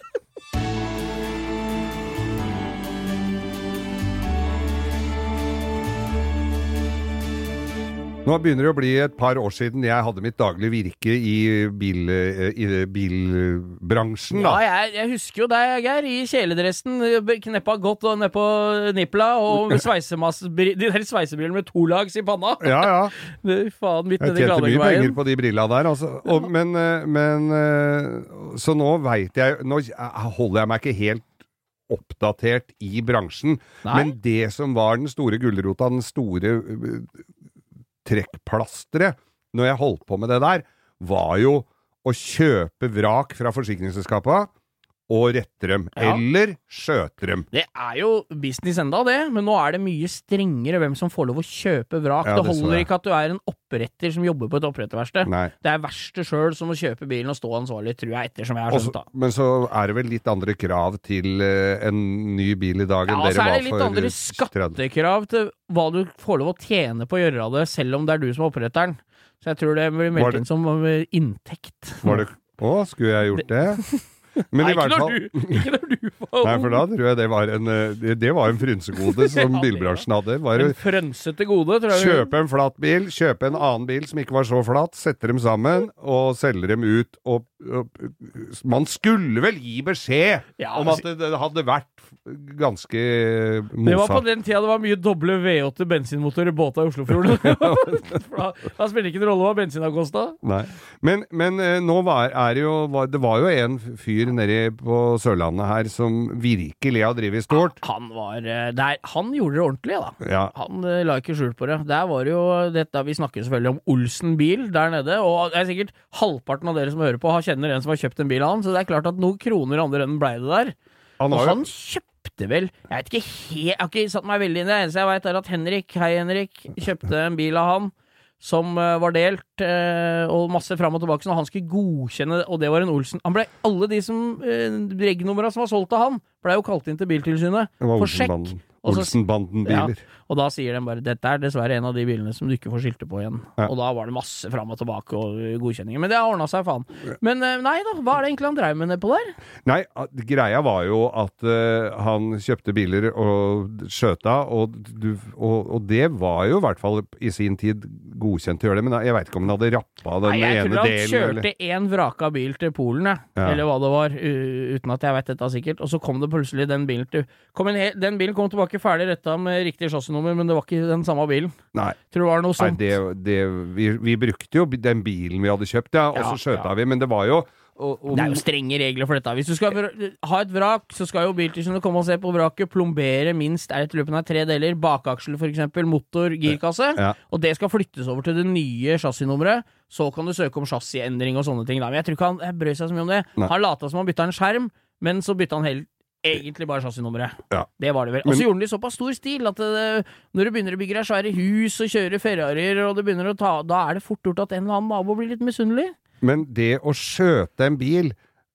S6: Nå begynner det å bli et par år siden jeg hadde mitt daglige virke i bilbransjen,
S7: Ja,
S6: da.
S7: jeg husker jo deg, Geir, i kjeledressen, kneppa godt og nedpå nippla, og med de der sveisebrillene med to lags i panna.
S6: Ja, ja.
S7: Det, faen, midt
S6: Jeg
S7: nedi
S6: tjente mye penger
S7: Gladengveien.
S6: på de brillene der, altså. Så nå vet jeg, nå holder jeg meg ikke helt oppdatert i bransjen,
S7: Nei.
S6: men det som var den store gulrota, den store trekkplasteret, når jeg holdt på med det der, var jo å kjøpe vrak fra forsikringsselskapet og rette dem,
S7: Ja.
S6: eller skjøte dem.
S7: Det er jo business enda det, men nå er det mye strengere hvem som får lov å kjøpe vrak.
S6: Ja,
S7: det
S6: det så
S7: holder
S6: jeg.
S7: ikke at du er en oppretter som jobber på et oppretterverksted.
S6: Nei.
S7: Det er verste sjøl som må kjøpe bilen og stå ansvarlig, tror jeg, ettersom jeg har
S6: Også,
S7: skjønt da.
S6: men så er det vel litt andre krav til en ny bil i dag enn
S7: Ja,
S6: dere
S7: så er
S6: var
S7: det litt
S6: for
S7: andre
S6: 30.
S7: skattekrav til hva du får lov å tjene på å gjøre det, selv om det er du som er oppretteren. Så jeg tror det blir
S6: Var
S7: meldt
S6: det-
S7: inn som inntekt.
S6: Var det skulle jeg gjort det? Men
S7: Nei,
S6: i hvert fall
S7: ikke når du var
S6: Nei, for da tror jeg det var en frynsegode som
S7: Ja, det var-
S6: bilbransjen hadde. Var
S7: En
S6: å
S7: frønsete gode, tror jeg.
S6: kjøpe en flat bil, kjøpe en annen bil som ikke var så flat, sette dem sammen og selge dem ut. Og man skulle vel gi beskjed
S7: Ja,
S6: om at det hadde vært ganske
S7: Det var på
S6: mosa.
S7: den tida det var mye doble V8 bensinmotor i båta i Oslofjorden. For da spiller ikke en rolle hva bensin har kosta.
S6: Nei. Men nå det var jo en fyr nede på Sørlandet her som virkelig har drevet stort.
S7: Han var der. Han gjorde det ordentlig, da.
S6: Ja.
S7: Han la ikke skjul på det. Der var det jo dette, vi snakker selvfølgelig om Olsen bil der nede, og det er sikkert halvparten av dere som hører på, kjenner en som har kjøpt en bil av han, så det er klart at noen kroner andre enn blei det der.
S6: Han
S7: Og
S6: har jo
S7: han kjøpte vel, jeg vet ikke helt, jeg har ikke satt meg veldig inn i det, eneste jeg vet er at Henrik, kjøpte en bil av han, som var delt, og masse fram og tilbake, så når han skulle godkjenne det, og det var en Olsen, alle de som, regnumra som var solgt av han, ble jo kalt inn til Biltilsynet,
S6: Det var
S7: for sjekk.
S6: Olsenbanden.
S7: Og så-
S6: Olsenbanden-biler.
S7: Og da sier de bare, dette er dessverre en av de bilene som du ikke får skilte på igjen.
S6: Ja.
S7: Og da var det masse fram og tilbake og godkjenninger. Men det har ordnet seg, faen. Men nei da, hva er det egentlig han drev med nedpå der?
S6: Nei, greia var jo at han kjøpte biler og skjøta, og det var jo i hvert fall i sin tid godkjent til å gjøre det, men jeg vet ikke om han hadde rappa den
S7: Nei, jeg
S6: ene
S7: tror han
S6: delen.
S7: kjørte en vraka bil til Polen,
S6: Ja.
S7: eller hva det var, uten at jeg vet dette sikkert. Og så kom det plutselig den bilen den bilen kom tilbake ferdig retta med riktig chassisnummer, men det var ikke den samme bilen.
S6: Nei,
S7: Tror det var noe
S6: nei
S7: sånt.
S6: vi brukte jo den bilen vi hadde kjøpt, ja, og så
S7: Ja,
S6: skjøta
S7: ja.
S6: vi, men det var jo
S7: Det jo strenge regler for dette. Hvis du skal ha et vrak, så skal jo Biltilsynet komme og se på vraket, plombere minst etter løpet av 3 deler, bakaksel for eksempel, motor, girkasse, og det skal flyttes over til det nye chassisnummeret. Så kan du søke om chassisendring og sånne ting. Da. Men jeg tror ikke han brød seg så mye om det. Han latet som han bytta en skjerm, men så bytta han egentlig bare chassisnummeret. Det var det vel. Og så gjorde han det i såpass stor stil at når du begynner å bygge deg svære hus og kjøre Ferrarier, og du begynner å da det fort gjort at en eller annen nabo blir litt misunnelig. Men
S6: det å skjøte en bil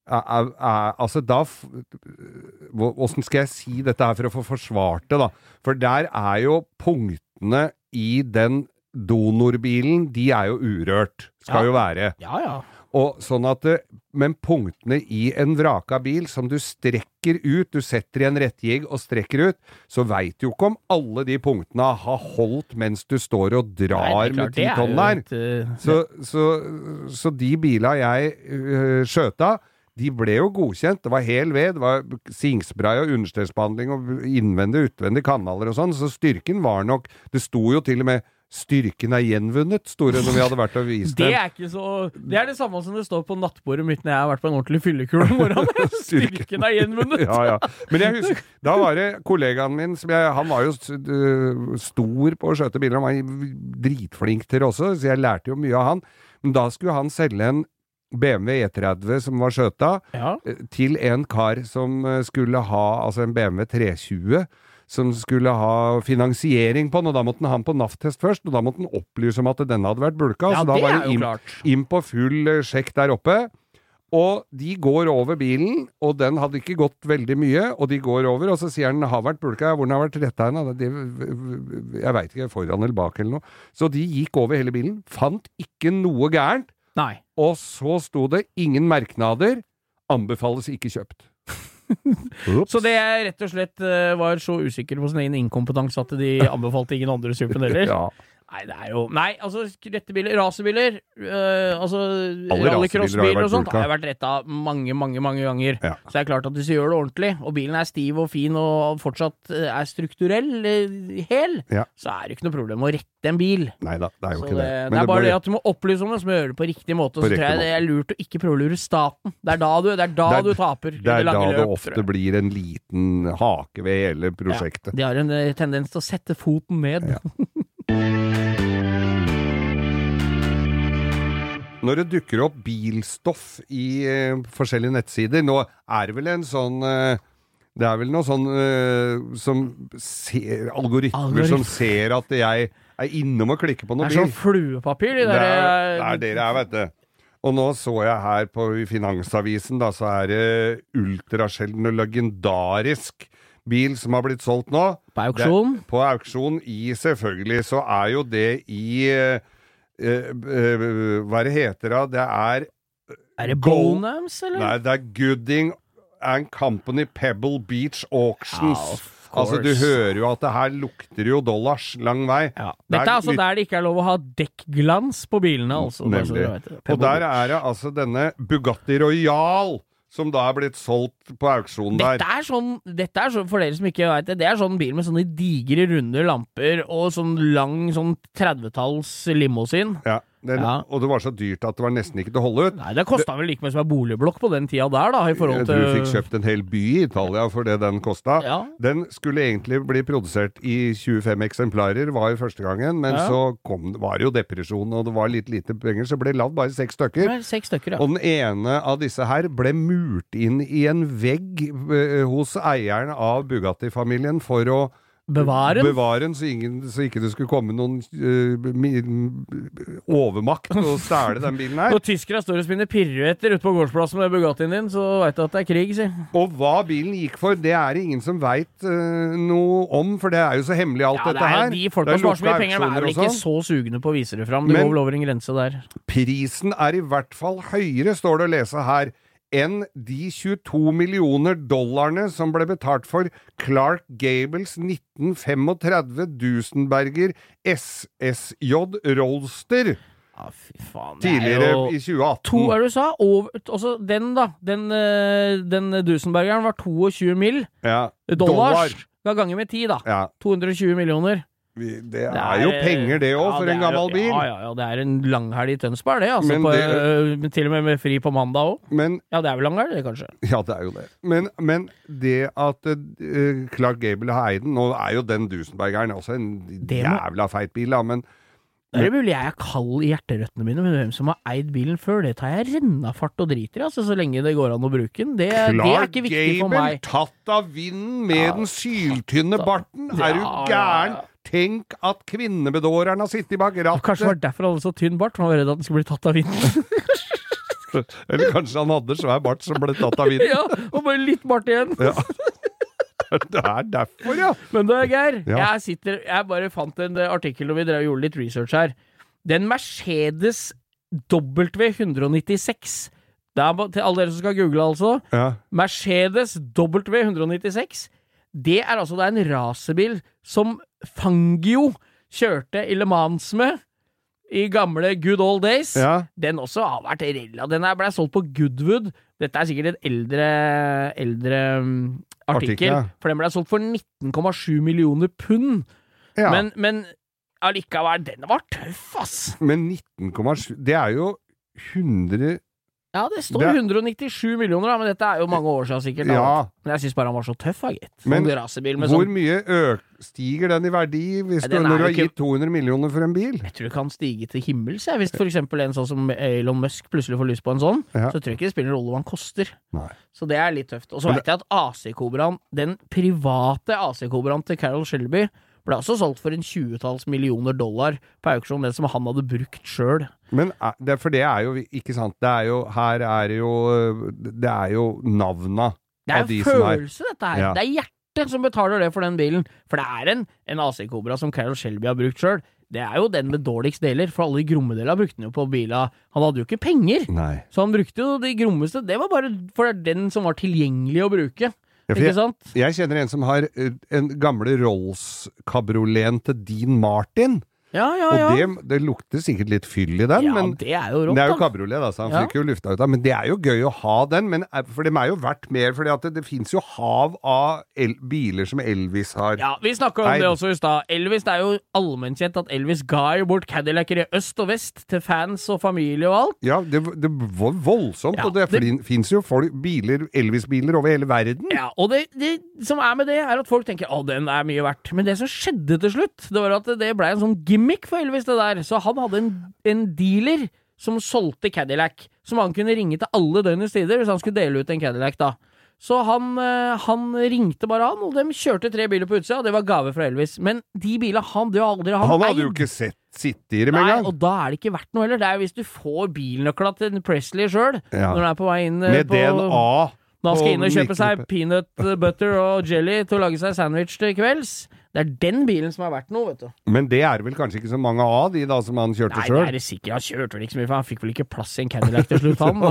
S6: altså da hvordan skal jeg si dette her for å få forsvart det da? For der jo punktene i den donorbilen, de jo urørt. Skal jo være.
S7: Ja.
S6: Og sånn at men punktene i en vraka bil som du strekker ut, du setter i en rettjegg og strekker ut, så vet du jo ikke om alle de punktene har holdt mens du står og drar med 10 tonn der. Så de biler jeg skjøta, de ble jo godkjent. Det var hel ved, det var sinkspray og understellsbehandling og innvendig og utvendig kanaler og sånn, så styrken var nok, det sto jo til og med styrken gjenvunnet, store når vi hadde vært og vist dem.
S7: Det ikke så... Det det samme som det står på nattbordet mitt når jeg har vært på en ordentlig fyllekul om morgenen. Styrken gjenvunnet.
S6: Ja. Men jeg husker, da var det kollegaen min, han var jo stor på å skjøte biler, han var dritflink til det også, så jeg lærte jo mye av han. Men da skulle han selge en BMW E30 som var skjøta, til en kar som skulle ha, altså en BMW 320, som skulle ha finansiering på den, og da måtte han på NAF-test først, og da måtte han opplyse om at denne hadde vært bulka, så da var det inn på full sjekk der oppe, og de går over bilen, og den hadde ikke gått veldig mye, og de går over, og så sier han, har vært bulka, hvor den har vært retta henne, jeg vet ikke, foran eller bak eller noe, så de gikk over hele bilen, fant ikke noe gærent, og så sto det ingen merknader, anbefales ikke kjøpt. Så det rett og slett var så usikker på sin egen inkompetanse at de anbefalte ingen andre kjøpen heller. Nei, det jo... Nei, altså, rettebiler, racerbiler, altså rallycrossbiler og sånt, har vært rettet mange ganger. Så det klart at hvis du gjør det ordentlig, og bilen stiv og fin og fortsatt strukturell, hel, så det ikke noe problem å rette en bil. Neida, det jo ikke det.
S7: Det bare det at du må opplyse om det, som gjør det på riktig måte, så tror jeg det lurt å ikke prøve å lure staten. Det da du taper. Det
S6: da det ofte blir en liten hake ved hele prosjektet.
S7: De har en tendens til å sette foten ned.
S6: Når det dukker opp bilstoff i forskjellige nettsider, nå det vel en sånn det vel noe sånn som algoritmer som ser at jeg innom og klikker på noe bil.
S7: Det sånn fluepapir, de der...
S6: Det vet du. Og nå så jeg her på Finansavisen, da, så det ultrasjelden og legendarisk bil som har blitt solgt nå.
S7: På auksjon?
S6: På auksjon selvfølgelig, så jo det i hva det heter da? Det
S7: det Bonhams, eller?
S6: Nei, det Gooding and Company Pebble Beach Auctions. Altså, du hører jo at det her lukter jo dollars lang vei.
S7: Dette altså der det ikke lov å ha dekkglans på bilene, altså.
S6: Nemlig. Og der det altså denne Bugatti Royale, som da blitt solgt på auksjonen der.
S7: Dette sånn, for dere som ikke vet det, det sånn bil med sånne digre, runde lamper og sånn lang, sånn 30-talls limousin.
S6: Og det var så dyrt at det var nesten ikke til å holde ut.
S7: Nei, det kostet vel like mye som en boligblokk på den tida der, da, i forhold til...
S6: Du fikk kjøpt en hel by i Italia for det den kostet. Den skulle egentlig bli produsert i 25 eksemplarer, var første gangen, men så var det jo depresjon, og det var litt lite penger, så ble lagd bare 6 stykker.
S7: 6 stykker,
S6: Og den ene av disse her ble murt inn i en vegg hos eieren av Bugatti-familien for å bevaren så ikke det skulle komme noen overmakt og stjele den bilen her.
S7: Når tyskere står og spinner piruetter ute på gårdsplassen med Bugattien din, så vet du at det krig, si.
S6: Og hva bilen gikk for, det det ingen som vet noe om, for det jo så hemmelig alt dette her.
S7: De folka som har så mye penger, de vel ikke så sugne på å vise det fram. Det går vel over en grense der.
S6: Prisen i hvert fall høyere, står det å lese her, enn de 22 millioner dollarene som ble betalt for Clark Gables 1935 Duesenberger SSJ Roadster.
S7: Fy faen.
S6: Tidligere i 2018.
S7: Det du sa? Også den da, den Duesenbergeren var 22 mill. Dollars. Ga ganger med 10 da. 220 millioner.
S6: Det er jo penger det også, for en gammel bil.
S7: Ja, det er en langhelg i Tønsberg, det. Altså til og med fri på mandag også. Ja, det er vel langhelg, det kanskje.
S6: Ja, det er jo det. Men det at Clark Gable har eid den, nå er jo den Duesenbergeren også en jævla feit bil, da, men
S7: det er mulig jeg er kald i hjerterøttene mine, men hvem som har eid bilen før, det tar jeg rennafart og driter i, altså, så lenge det går an å bruke den. Det er ikke viktig for meg.
S6: Clark Gable tatt av vinden med den syltynne barten, er du gæren? Tenk at kvinnebedåreren har sittet bak rattet.
S7: Kanskje det var derfor han hadde så tynn bart, for han var redd at den skulle bli tatt av vinden.
S6: Eller kanskje han hadde svær bart som ble tatt av vinden.
S7: Ja, og bare litt bart igjen.
S6: Ja. Det er derfor, ja.
S7: Men da, Geir, jeg bare fant en artikkel når vi gjorde litt research her. Den Mercedes W196, det er til alle dere som skal google altså, Mercedes W196, det er altså en racerbil som Fangio kjørte i Le Mans med i gamle good old days. Den også har vært den ble solgt på Goodwood. Dette er sikkert en eldre artikkel, for den ble solgt for 19,7 millioner pund. Men allikevel, den var tøff, ass.
S6: Men 19,7, det er jo 100...
S7: Ja, det står 197 millioner, da, men dette er jo mange år siden sikkert. Men jeg synes bare han var så tøff, gitt.
S6: Men hvor mye stiger den i verdi hvis når du har gitt 200 millioner for en bil?
S7: Jeg tror det kan stige til himmels. Hvis for eksempel en sånn som Elon Musk plutselig får lyst på en sånn, så tror jeg ikke det spiller rolle hva han koster. Så det er litt tøft. Og så vet jeg at AC-Cobraen, den private AC-Cobraen til Carroll Shelby, ble også solgt for en 20-talls millioner dollar på auksjon, det som han hadde brukt selv.
S6: Men for det er jo ikke sant, det er jo navna av de som er. Det er jo følelse, dette her. Det er hjertet som betaler det for den bilen. For det er en AC Cobra som Carroll Shelby har brukt selv. Det er jo den med dårligst deler, for alle de grommedeler brukte han jo på bilen. Han hadde jo ikke penger, så han brukte jo de grommeste. Det var bare for den som var tilgjengelig å bruke. Ikke sant? Jeg kjenner en som har en gamle Rolls-kabroleten til Dean Martin. Og det lukter sikkert litt fyll i den, men
S7: det er jo rått,
S6: det er jo kabriolet, da, så han fikk jo lufta ut av. Men det er jo gøy å ha den, for de er jo verdt mer, fordi at det finnes jo hav av biler som Elvis har. Ja,
S7: vi snakket om det også i stad. Elvis, det er jo allmennkjent at Elvis ga jo bort Cadillacer i øst og vest til fans og familie og alt.
S6: Ja, det var voldsomt, og det finnes jo Elvis-biler over hele verden.
S7: Ja, og det som er med det, er at folk tenker, den er mye verdt. Men det som skjedde til slutt, det var at det ble en sånn gimmick for Elvis det der, så han hadde en dealer som solgte Cadillac, som han kunne ringe til alle døgnets tider hvis han skulle dele ut en Cadillac da. Så han ringte bare han, og de kjørte 3 biler på utsida, og det var gave fra Elvis. Men de bilene han
S6: hadde jo ikke sitt i dem en gang.
S7: Og da er det ikke verdt noe heller. Det er hvis du får bilnøkla til Presley selv, når han er på vei inn
S6: med DNA.
S7: Når han skal inn og kjøpe seg peanut butter og jelly til å lage seg sandwich til kvelds. Det er den bilen som er verdt noe, vet du.
S6: Men det er vel kanskje ikke så mange av de da som han kjørte selv?
S7: Nei, det er det sikkert. Han kjørte vel ikke så mye, for han fikk vel ikke plass i en Cadillac til slutt, han.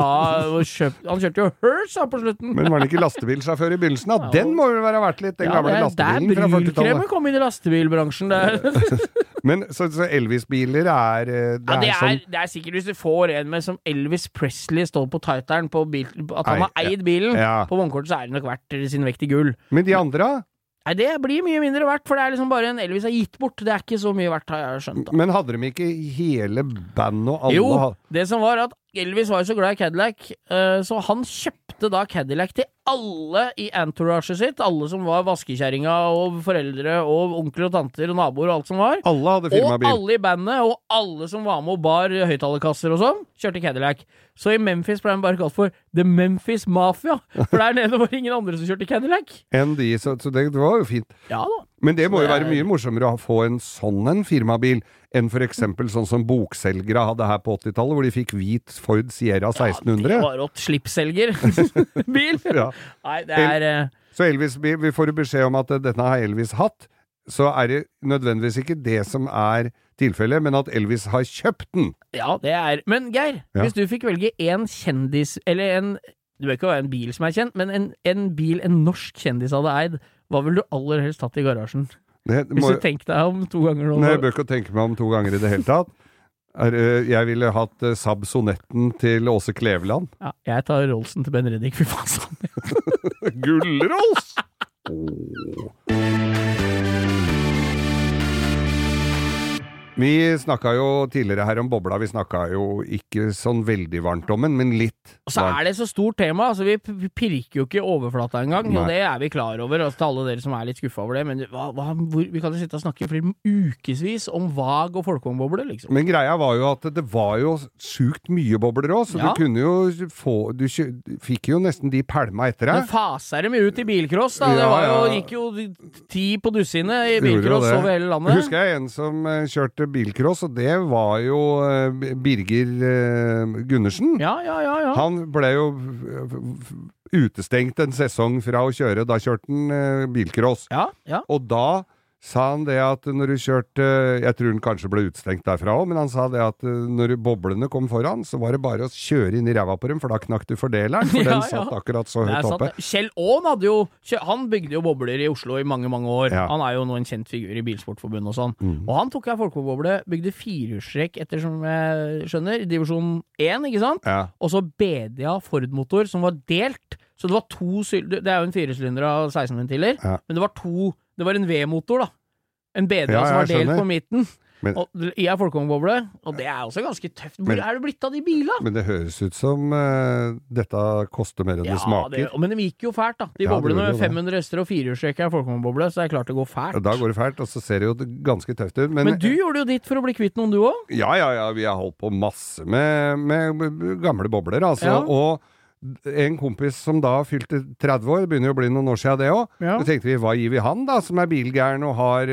S7: Han kjørte jo Hearse på slutten.
S6: Men var han ikke lastebilsjåfør i begynnelsen? Ja, den må jo være verdt litt, den gamle lastebilen fra 40-tallet.
S7: Der brudkremen kom inn i lastebilbransjen der.
S6: Men så Elvis-biler
S7: det er sikkert hvis du får en med som Elvis Presley står på Titeren på bil, at han har eid bilen på vognkortet, så er det nok verdt sin vekt i gull.
S6: Men de andre?
S7: Nei, det blir mye mindre verdt, for det er liksom bare en Elvis har gitt bort. Det er ikke så mye verdt, har jeg skjønt da.
S6: Men hadde de ikke hele band og alle?
S7: Jo, det som var at Elvis var jo så glad i Cadillac, så han kjøpte da Cadillac til alle i entouraget sitt, alle som var vaskekjæringa og foreldre og onkler og tanter og naboer og alt som var.
S6: Alle hadde firmabil.
S7: Og alle i bandet, og alle som var med og bar høyttalerkasser og sånn, kjørte Cadillac. Så i Memphis ble han bare kalt for The Memphis Mafia, for der nede var ingen andre som kjørte Cadillac.
S6: Enn de, så det var jo fint.
S7: Ja da.
S6: Men det må jo være mye morsommere å få en sånn firmabil enn for eksempel sånn som bokselgere hadde her på 80-tallet, hvor de fikk hvit Ford Sierra 1600.
S7: Ja, det var rått slipselger bil. Nei, det er...
S6: Så Elvis, vi får jo beskjed om at denne har Elvis hatt, så er det nødvendigvis ikke det som er tilfellet, men at Elvis har kjøpt den. Ja,
S7: det er... Men Geir, hvis du fikk velge en kjendis, eller en... Det bør ikke være en bil som er kjent, men en bil en norsk kjendis hadde eid, hva vil du aller helst tatt i garasjen? Hvis du tenker deg om 2 ganger nå.
S6: Nei, jeg bør ikke tenke meg om 2 ganger i det hele tatt. Jeg ville hatt Saab Sonetten til Åse Kleveland.
S7: Ja, jeg tar Rollsen til Ben Reddik, fy faen sånn.
S6: Gullrolls! Vi snakket jo tidligere her om bobla, vi snakket jo ikke sånn veldig varmt om den, men litt.
S7: Og så det så stort tema, altså vi pirker jo ikke overflata engang, og det vi klar over, altså til alle dere som litt skuffa over det, men vi kan jo sitte og snakke flere ukesvis om vag og folkevognbobler, liksom.
S6: Men greia var jo at det var jo sjukt mye bobler også, så du kunne jo få, du fikk jo nesten de pælma etter deg.
S7: Men faser dem ut i bilcross, da. Det var jo, gikk jo 10 på dussinet i bilcross over hele landet.
S6: Husker jeg en som kjørte bilcross, og det var jo Birger Gundersen.
S7: Ja.
S6: Han ble jo utestengt en sesong fra å kjøre, da kjørte han bilcross.
S7: Ja.
S6: Og da sa han det at når du kjørte, jeg tror han kanskje ble utestengt derfra også, men han sa det at når boblene kom foran, så var det bare å kjøre inn i ræva på dem, for da knakk du fordeleren, for den satt akkurat så høyt oppe.
S7: Kjell Aahn han bygde jo bobler i Oslo i mange, mange år. Ja. Han jo nå en kjent figur i Bilsportforbundet og sånn. Og han tok folkevognboble, bygde 4-hjulstrekk etter, som jeg skjønner, i divisjon 1, ikke sant? Ja. Og så BDA Ford-motor som var delt, så det var det jo en 4-sylinder av 16 ventiler, men det var en V-motor da. En BDA som var delt på midten. Og i folkevognboble, og det også ganske tøft. Hvor det blitt av de bilene?
S6: Men det høres ut som dette koster mer enn det smaker.
S7: Men de gikk jo fælt da. De boblene med 500 hester og 4-hjulstrekk folkevognboble, så det klart det går fælt.
S6: Da går det fælt, og så ser det jo ganske tøft ut.
S7: Men du gjorde jo ditt for å bli kvitt noen du også?
S6: Ja, vi har holdt på masse med gamle bobler, altså. Og en kompis som da fylte 30 år, begynner jo å bli noen år siden det også. Ja. Så tenkte vi, hva gir vi han da, som bilgæren og har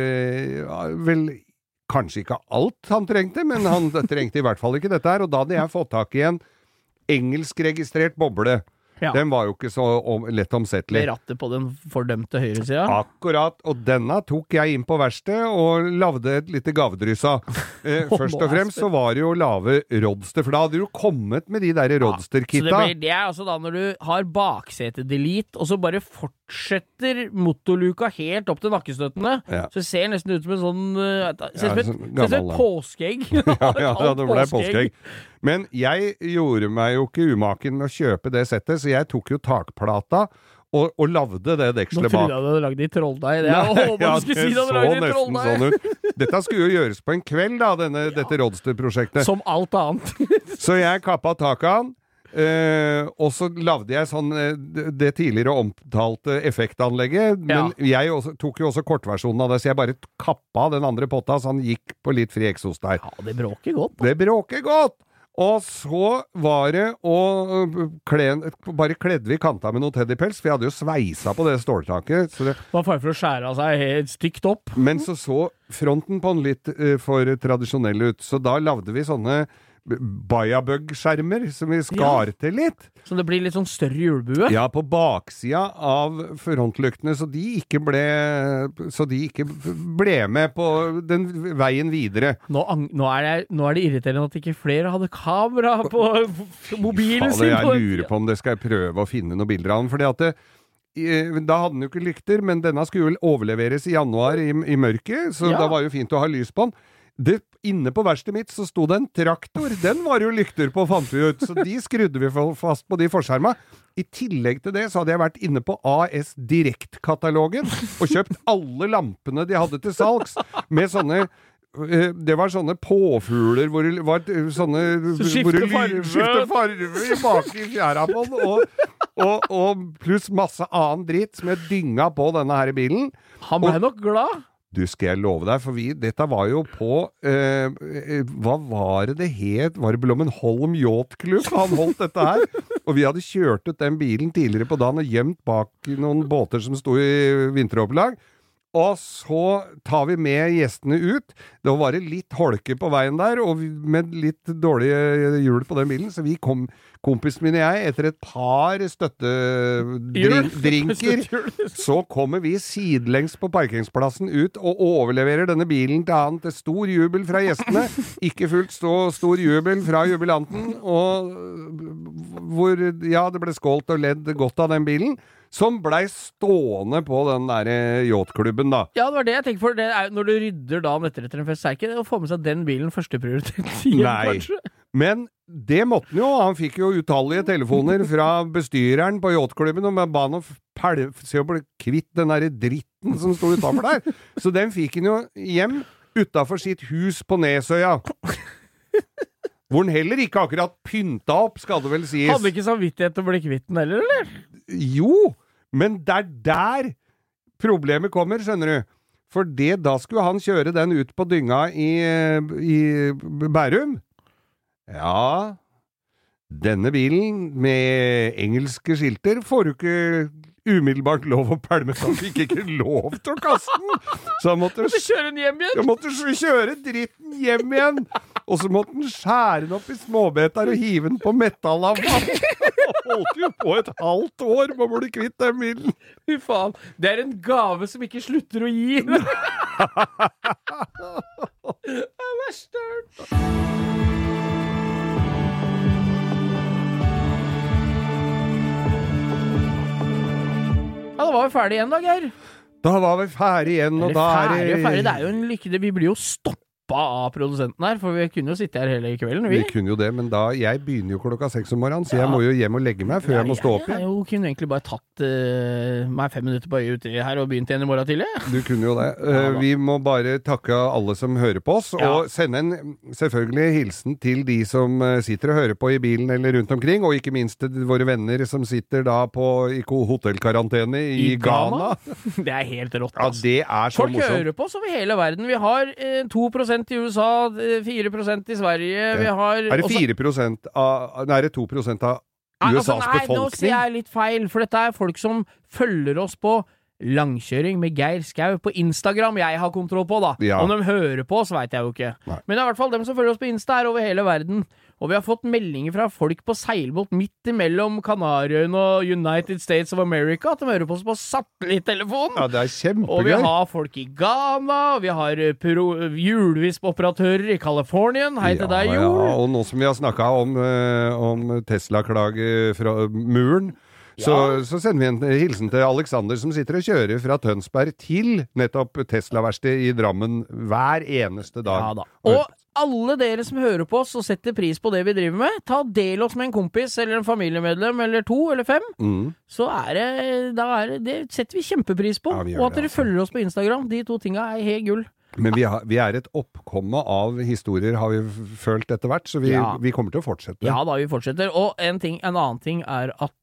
S6: vel kanskje ikke alt han trengte, men han trengte i hvert fall ikke dette her, og da hadde jeg fått tak i en engelskregistrert boble. Ja. Den var jo ikke så lett omsettelig.
S7: Med rattet på den fordømte høyre siden.
S6: Akkurat, og denne tok jeg inn på verksted og lavde et lite gavedryssa. Først og fremst så var det jo lave rodster, for da hadde du kommet med de der rodster-kitta.
S7: Så det altså da når du har baksete-delete, og så bare fortsetter motorluka helt opp til nakkestøttene, så ser det nesten ut som en sånn ser ut som et påskeegg.
S6: Ja, det ble påskeegg. Men jeg gjorde meg jo ikke umaken med å kjøpe det settet, så jeg tok jo takplata og lavde det dekselet bak.
S7: Nå trodde jeg du hadde lagd i trolldeig. Det så
S6: nesten sånn ut. Dette skulle jo gjøres på en kveld da, dette Rodster-prosjektet.
S7: Som alt annet.
S6: Så jeg kappet tak av han, og så lavde jeg sånn det tidligere omtalte effektanlegget, men jeg tok jo også kortversjonen av det, så jeg bare kappa den andre potta, så han gikk på litt fri eksos der.
S7: Ja, det bråker godt.
S6: Det bråker godt! Og så var det bare kledde vi kanta med noe teddypels, for jeg hadde jo sveisa på det ståltaket. Så det
S7: var fare for å skjære av seg helt stygt opp.
S6: Men så fronten på den litt for tradisjonell ut, så da lavde vi sånne Bajabug-skjermer som vi skar til litt.
S7: Så det blir litt sånn større hjulbue?
S6: Ja, på baksida av frontlyktene, så de ikke ble med på den veien videre.
S7: Nå er det irriterende at ikke flere hadde kamera på mobilen sin.
S6: Jeg lurer på om det skal jeg prøve å finne noen bilder av den, fordi at da hadde den jo ikke lykter, men denne skulle vel overleveres i januar i mørket, så da var det jo fint å ha lys på den. Inne på verkstedet mitt så sto det en traktor. Den var jo lykter på, fant vi ut. Så de skrudde vi fast på de forskjerma. I tillegg til det så hadde jeg vært inne på AS Direkt-katalogen og kjøpt alle lampene de hadde til salgs med sånne. Det var sånne påfugler hvor det var sånne skifte farve bak i fjæra på den og pluss masse annen dritt som jeg dynga på denne her bilen.
S7: Han ble nok glad.
S6: Du, skal jeg love deg, for dette var jo på, hva var det het? Var det Blommenholm Yacht-klubb? Han holdt dette her, og vi hadde kjørt ut den bilen tidligere på dagen og gjemt bak noen båter som stod i vinteropplag. Og så tar vi med gjestene ut. Da var det litt holke på veien der, og med litt dårlige hjul på den bilen, så vi kom, kompisen min og jeg, etter et par støttedrinker, så kommer vi sidelengs på parkeringsplassen ut og overleverer denne bilen til han til stor jubel fra gjestene, ikke fullt så stor jubel fra jubilanten, og hvor, det ble skålt og ledd godt av den bilen, som blei stående på den der yachtklubben da.
S7: Ja, det var det jeg tenkte, for det når du rydder dagen etter en fest, er ikke det å få med seg den bilen første prioritet igjen, kanskje?
S6: Men det måtte han jo. Han fikk jo utallige telefoner fra bestyreren på yachtklubben og ba han å se å bli kvitt den der dritten som stod utenfor der. Så den fikk han jo hjem utenfor sitt hus på Nesøya. Hvor den heller ikke akkurat pynta opp, skal det vel sies.
S7: Hadde ikke samvittighet til å bli kvitt den heller, eller?
S6: Jo, men det er der problemet kommer, skjønner du. For da skulle han kjøre den ut på dynga i Bærum. Ja, denne bilen med engelske skilter får du ikke umiddelbart lov å pælme, så han fikk ikke lov til å kaste den. Så han måtte
S7: kjøre den hjem igjen.
S6: Han måtte kjøre dritten hjem igjen. Og så måtte han skjære den opp i småbeter og hive den på metallampa. Han holdt jo på et halvt år på å bli kvitt den bilen.
S7: Fy faen, det er en gave som ikke slutter å gi. Det er verst hørt. Ja, da var vi ferdig igjen da, Geir.
S6: Da var vi ferdig igjen, og da
S7: ferdig. Det er jo en lykke. Vi blir jo stoppet av produsenten her, for vi kunne jo sitte her hele kvelden.
S6: Vi kunne jo det, men jeg begynner jo 6 om morgenen, så jeg må jo hjem og legge meg før jeg må stå opp.
S7: Jeg kunne egentlig bare tatt meg 5 minutter på uti her og begynt igjen i morgen tidlig.
S6: Du kunne jo det. Vi må bare takke alle som hører på oss, og sende en selvfølgelig hilsen til de som sitter og hører på i bilen eller rundt omkring, og ikke minst våre venner som sitter da i hotellkarantene i Ghana.
S7: Det er helt rått,
S6: altså. Ja, det er så
S7: morsomt. Folk hører på oss over hele verden. Vi har 2% i USA, 4% i Sverige, vi har...
S6: Er det 4% av... Nei, er det 2% av USAs befolkning?
S7: Nå sier jeg litt feil, for dette er folk som følger oss på langkjøring med Geir Skau på Instagram. Jeg har kontroll på, da. Ja. Om de hører på oss, vet jeg jo ikke. Nei. Men det er i hvert fall dem som følger oss på Insta er over hele verden. Og vi har fått meldinger fra folk på seilbåt midt imellom Kanarien og United States of America, at de hører på oss på satellitttelefon.
S6: Ja, det er kjempegøy.
S7: Og vi har folk i Ghana, og vi har hjulvispoperatører i Kalifornien. Hei til deg, Jul.
S6: Ja, og nå som vi har snakket om Tesla-klage fra muren, så sender vi en hilsen til Alexander som sitter og kjører fra Tønsberg til nettopp Tesla-verksted i Drammen hver eneste dag.
S7: Ja da. Og alle dere som hører på oss og setter pris på det vi driver med, ta del oss med en kompis eller en familiemedlem eller 2 eller 5, så det setter vi kjempepris på. Og at dere følger oss på Instagram, de 2 tingene er helt gull.
S6: Men vi er et oppkomme av historier, har vi følt etter hvert, så vi kommer til å fortsette.
S7: Ja da, vi fortsetter. Og en annen ting er at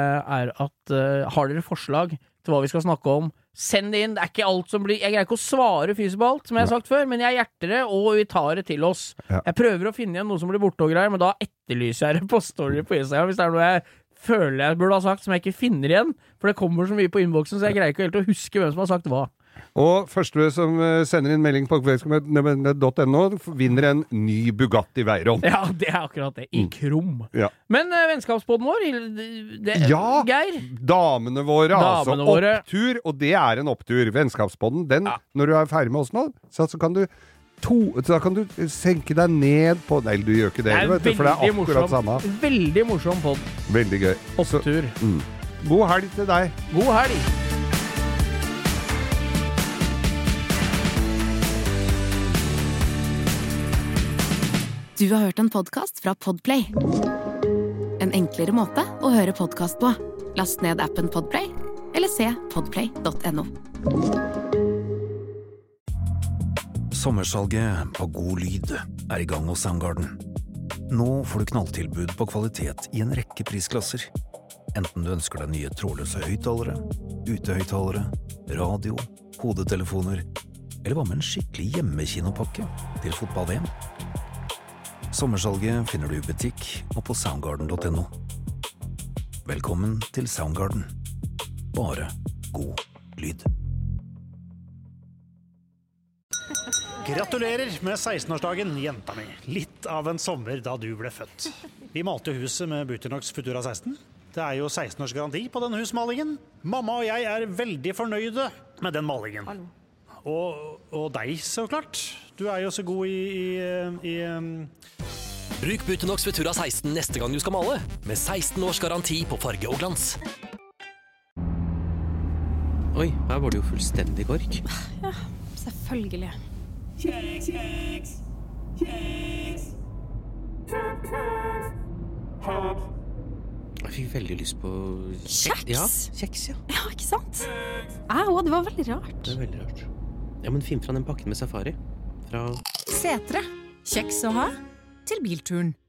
S7: har dere forslag til hva vi skal snakke om, send det inn. Det er ikke alt som blir... Jeg greier ikke å svare fysisk på alt, som jeg har sagt før, men jeg hjerter det, og vi tar det til oss. Ja. Jeg prøver å finne igjen noe som blir borte og greier, men da etterlyser jeg det på story på Instagram, hvis det er noe jeg føler jeg burde ha sagt, som jeg ikke finner igjen, for det kommer så mye på inboxen, så jeg greier ikke helt å huske hvem som har sagt hva.
S6: Og første som sender inn melding på .no vinner en ny Bugatti Veyron.
S7: Ja, det er akkurat det. I krom. Ja. Men vennskapspodden vår, Geir?
S6: Damene våre, opptur, og det er en opptur. Vennskapspodden, når du er ferdig med oss nå, så kan du senke deg ned på... Nei, du gjør ikke det, for det er akkurat samme.
S7: Veldig morsom podd.
S6: Veldig gøy.
S7: Opptur.
S6: God helg til deg.
S7: God helg.
S5: Du har hørt en podcast fra Podplay. En enklere måte å høre podcast på. Last ned appen Podplay, eller se podplay.no.
S2: Sommersalget på God Lyd er i gang hos Soundgarden. Nå får du knalltilbud på kvalitet i en rekke prisklasser. Enten du ønsker deg nye trådløse høyttalere, utehøyttalere, radio, hodetelefoner, eller hva med en skikkelig hjemmekinopakke til fotball-VM. Sommersalget finner du i butikk og på soundgarden.no. Velkommen til Soundgarden. Bare god lyd.
S3: Gratulerer med 16-årsdagen, jenta mi. Litt av en sommer da du ble født. Vi malte huset med Buternox Futura 16. Det er jo 16 års garanti på denne husmalingen. Mamma og jeg er veldig fornøyde med den malingen.
S8: Hallo.
S3: Og deg, så klart. Du er jo så god i
S4: Bruk Buternox Futura 16 neste gang du skal male, med 16 års garanti på farge og glans.
S9: Oi, her var det jo fullstendig kork.
S8: Ja, selvfølgelig. Kjeks.
S9: Jeg fikk veldig lyst på...
S8: Kjeks?
S9: Ja, kjeks, ja.
S8: Ja, ikke sant? Det var veldig rart.
S9: Det er veldig rart. Ja, men finn fra den pakken med safari. Fra
S10: Setre. Kjeks å ha til bilturen.